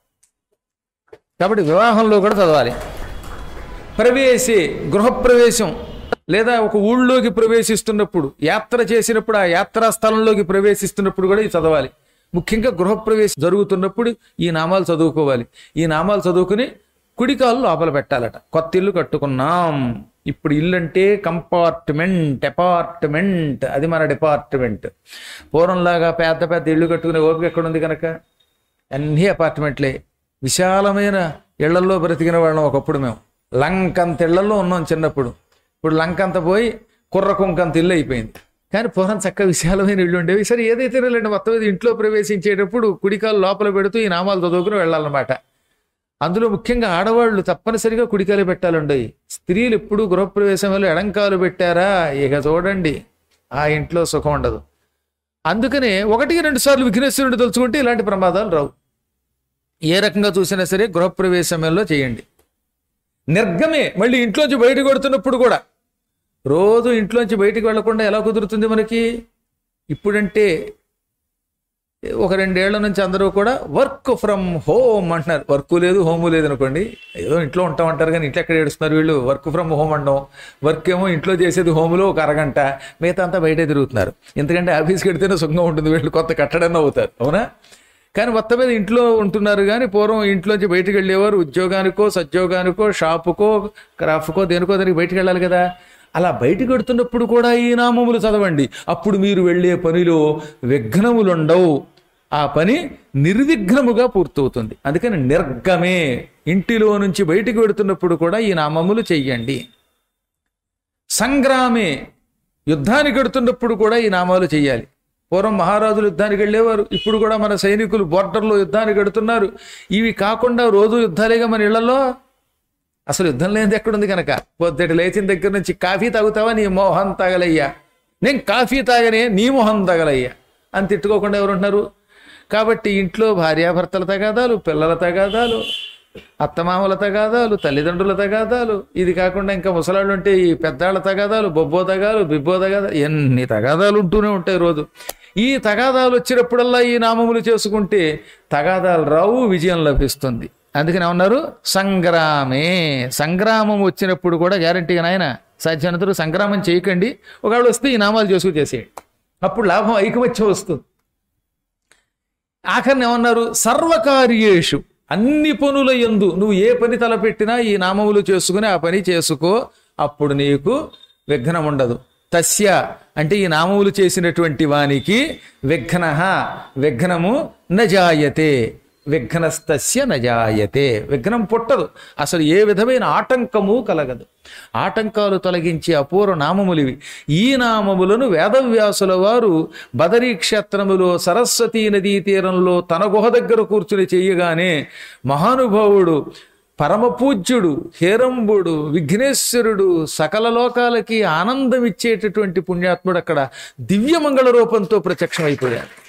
S1: కాబట్టి వివాహంలో కూడా చదవాలి. ప్రవేశే, గృహప్రవేశం లేదా ఒక ఊళ్ళోకి ప్రవేశిస్తున్నప్పుడు, యాత్ర చేసినప్పుడు, ఆ యాత్రా స్థలంలోకి ప్రవేశిస్తున్నప్పుడు కూడా ఇది చదవాలి. ముఖ్యంగా గృహప్రవేశం జరుగుతున్నప్పుడు ఈ నామాలు చదువుకోవాలి. ఈ నామాలు చదువుకుని కుడికాలు లోపల పెట్టాలట. కొత్త ఇల్లు కట్టుకున్నాం, ఇప్పుడు ఇల్లు అంటే కంపార్ట్మెంట్, అపార్ట్మెంట్, అది మన డిపార్ట్మెంట్. పూర్వంలాగా పెద్ద పెద్ద ఇళ్ళు కట్టుకునే ఓపిక ఎక్కడుంది కనుక అన్నీ అపార్ట్మెంట్లే. విశాలమైన ఇళ్లల్లో బ్రతికిన వాళ్ళం ఒకప్పుడు. మేము లంకంత ఇళ్లలో ఉన్నాం చిన్నప్పుడు. ఇప్పుడు లంకంత పోయి కుర్రకుంకంత ఇల్లు అయిపోయింది. కానీ పూర్వం చక్కగా విశాలమైన ఇళ్ళు ఉండేవి. సరే ఏదైతే లేండి, మొత్తం మీద ఇంట్లో ప్రవేశించేటప్పుడు కుడికాలు లోపల పెడుతూ ఈ నామాలు చదువుకుని వెళ్ళాలన్నమాట. అందులో ముఖ్యంగా ఆడవాళ్ళు తప్పనిసరిగా కుడికాలు పెట్టాలండి. స్త్రీలు ఎప్పుడు గృహప్రవేశంలో ఎడంకాలు పెట్టారా, ఇక చూడండి ఆ ఇంట్లో సుఖం ఉండదు. అందుకనే 1-2 సార్లు విఘ్నేశ్వరుడు తలుచుకుంటే ఇలాంటి ప్రమాదాలు రావు. ఏ రకంగా చూసినా సరే గృహప్రవేశంలో చేయండి. నిర్గమే, మళ్ళీ ఇంట్లోంచి బయటకు కొడుతున్నప్పుడు కూడా రోజు ఇంట్లోంచి బయటికి వెళ్లకుండా ఎలా కుదురుతుంది మనకి? ఇప్పుడంటే ఒక 2 ఏళ్ల నుంచి అందరూ కూడా వర్క్ ఫ్రమ్ హోమ్ అంటున్నారు. వర్క్ లేదు, హోము లేదు అనుకోండి, ఏదో ఇంట్లో ఉంటామంటారు. కానీ ఇంట్లో ఎక్కడ ఏడుస్తున్నారు వీళ్ళు? వర్క్ ఫ్రమ్ హోమ్ అంటాం. వర్క్ ఏమో ఇంట్లో చేసేది హోములో ఒక అరగంట, మిగతా అంతా బయటే తిరుగుతున్నారు. ఎందుకంటే ఆఫీస్కి వెడితేనే సుఖంగా ఉంటుంది, వీళ్ళు కొత్త కట్టడన్నా అవుతారు, అవునా? కానీ మొత్తం మీద ఇంట్లో ఉంటున్నారు. కానీ పూర్వం ఇంట్లోంచి బయటకు వెళ్ళేవారు ఉద్యోగానికో, సద్యోగానికో, షాపుకో, క్రాఫ్ట్కో, దేనికో దానికి బయటకు వెళ్ళాలి కదా. అలా బయటకు వెడుతున్నప్పుడు కూడా ఈ నామములు చదవండి. అప్పుడు మీరు వెళ్ళే పనిలో విఘ్నములుండవు, ఆ పని నిర్విఘ్నముగా పూర్తవుతుంది. అందుకని నిర్గమే, ఇంటిలో నుంచి బయటికి వెడుతున్నప్పుడు కూడా ఈ నామములు చెయ్యండి. సంగ్రామే, యుద్ధానికి వెడుతున్నప్పుడు కూడా ఈ నామాలు చెయ్యాలి. పూర్వం మహారాజులు యుద్ధానికి వెళ్ళేవారు, ఇప్పుడు కూడా మన సైనికులు బోర్డర్లో యుద్ధానికి వెడుతున్నారు. ఇవి కాకుండా రోజు యుద్ధాలేగా మన ఇళ్లలో. అసలు యుద్ధం లేనిది ఎక్కడుంది కనుక? పొద్దుటి లేచిన దగ్గర నుంచి కాఫీ తాగుతావా, నీ మోహన్ తగలయ్యా, నేను కాఫీ తాగనే నీ మొహం తగలయ్యా అని తిట్టుకోకుండా ఎవరుంటున్నారు? కాబట్టి ఇంట్లో భార్యాభర్తల తగాదాలు, పిల్లల తగాదాలు, అత్తమామల తగాదాలు, తల్లిదండ్రుల తగాదాలు, ఇది కాకుండా ఇంకా ముసలాళ్ళు ఉంటే ఈ పెద్దాళ్ళ తగాదాలు, బొబ్బో తగాలు, బిబ్బో తగాదాలు, ఎన్ని తగాదాలు ఉంటూనే ఉంటాయి రోజు. ఈ తగాదాలు వచ్చినప్పుడల్లా ఈ నామములు చేసుకుంటే తగాదాలు రావు, విజయం లభిస్తుంది. అందుకని ఏమన్నారు, సంగ్రామే. సంగ్రామం వచ్చినప్పుడు కూడా గ్యారంటీగా నాయన సాధ్యమైనంతలో సంగ్రామం చేయకండి, ఒకవేళ వస్తే ఈ నామాలు చేసుకుని చేసేయండి, అప్పుడు లాభం ఐకమత్యం వస్తుంది. ఆఖరిని ఏమన్నారు, సర్వకార్యేషు, అన్ని పనుల యందు నువ్వు ఏ పని తలపెట్టినా ఈ నామములు చేసుకుని ఆ పని చేసుకో, అప్పుడు నీకు విఘ్నం ఉండదు. తస్య అంటే ఈ నామములు చేసినటువంటి వానికి విఘ్నః విఘ్నము నజాయతే, విఘ్నస్తస్య నజాయతే, విఘ్నం పుట్టదు, అసలు ఏ విధమైన ఆటంకము కలగదు. ఆటంకాలు తొలగించే అపూర్వ నామములివి. ఈ నామములను వేదవ్యాసుల వారు బదరీ క్షేత్రములో సరస్వతీ నదీ తీరంలో తన గుహ దగ్గర కూర్చుని చెయ్యగానే మహానుభావుడు పరమపూజ్యుడు హేరంబుడు విఘ్నేశ్వరుడు సకల లోకాలకి ఆనందం ఇచ్చేటటువంటి పుణ్యాత్ముడు అక్కడ దివ్యమంగళ రూపంతో ప్రత్యక్షమైపోయాడు.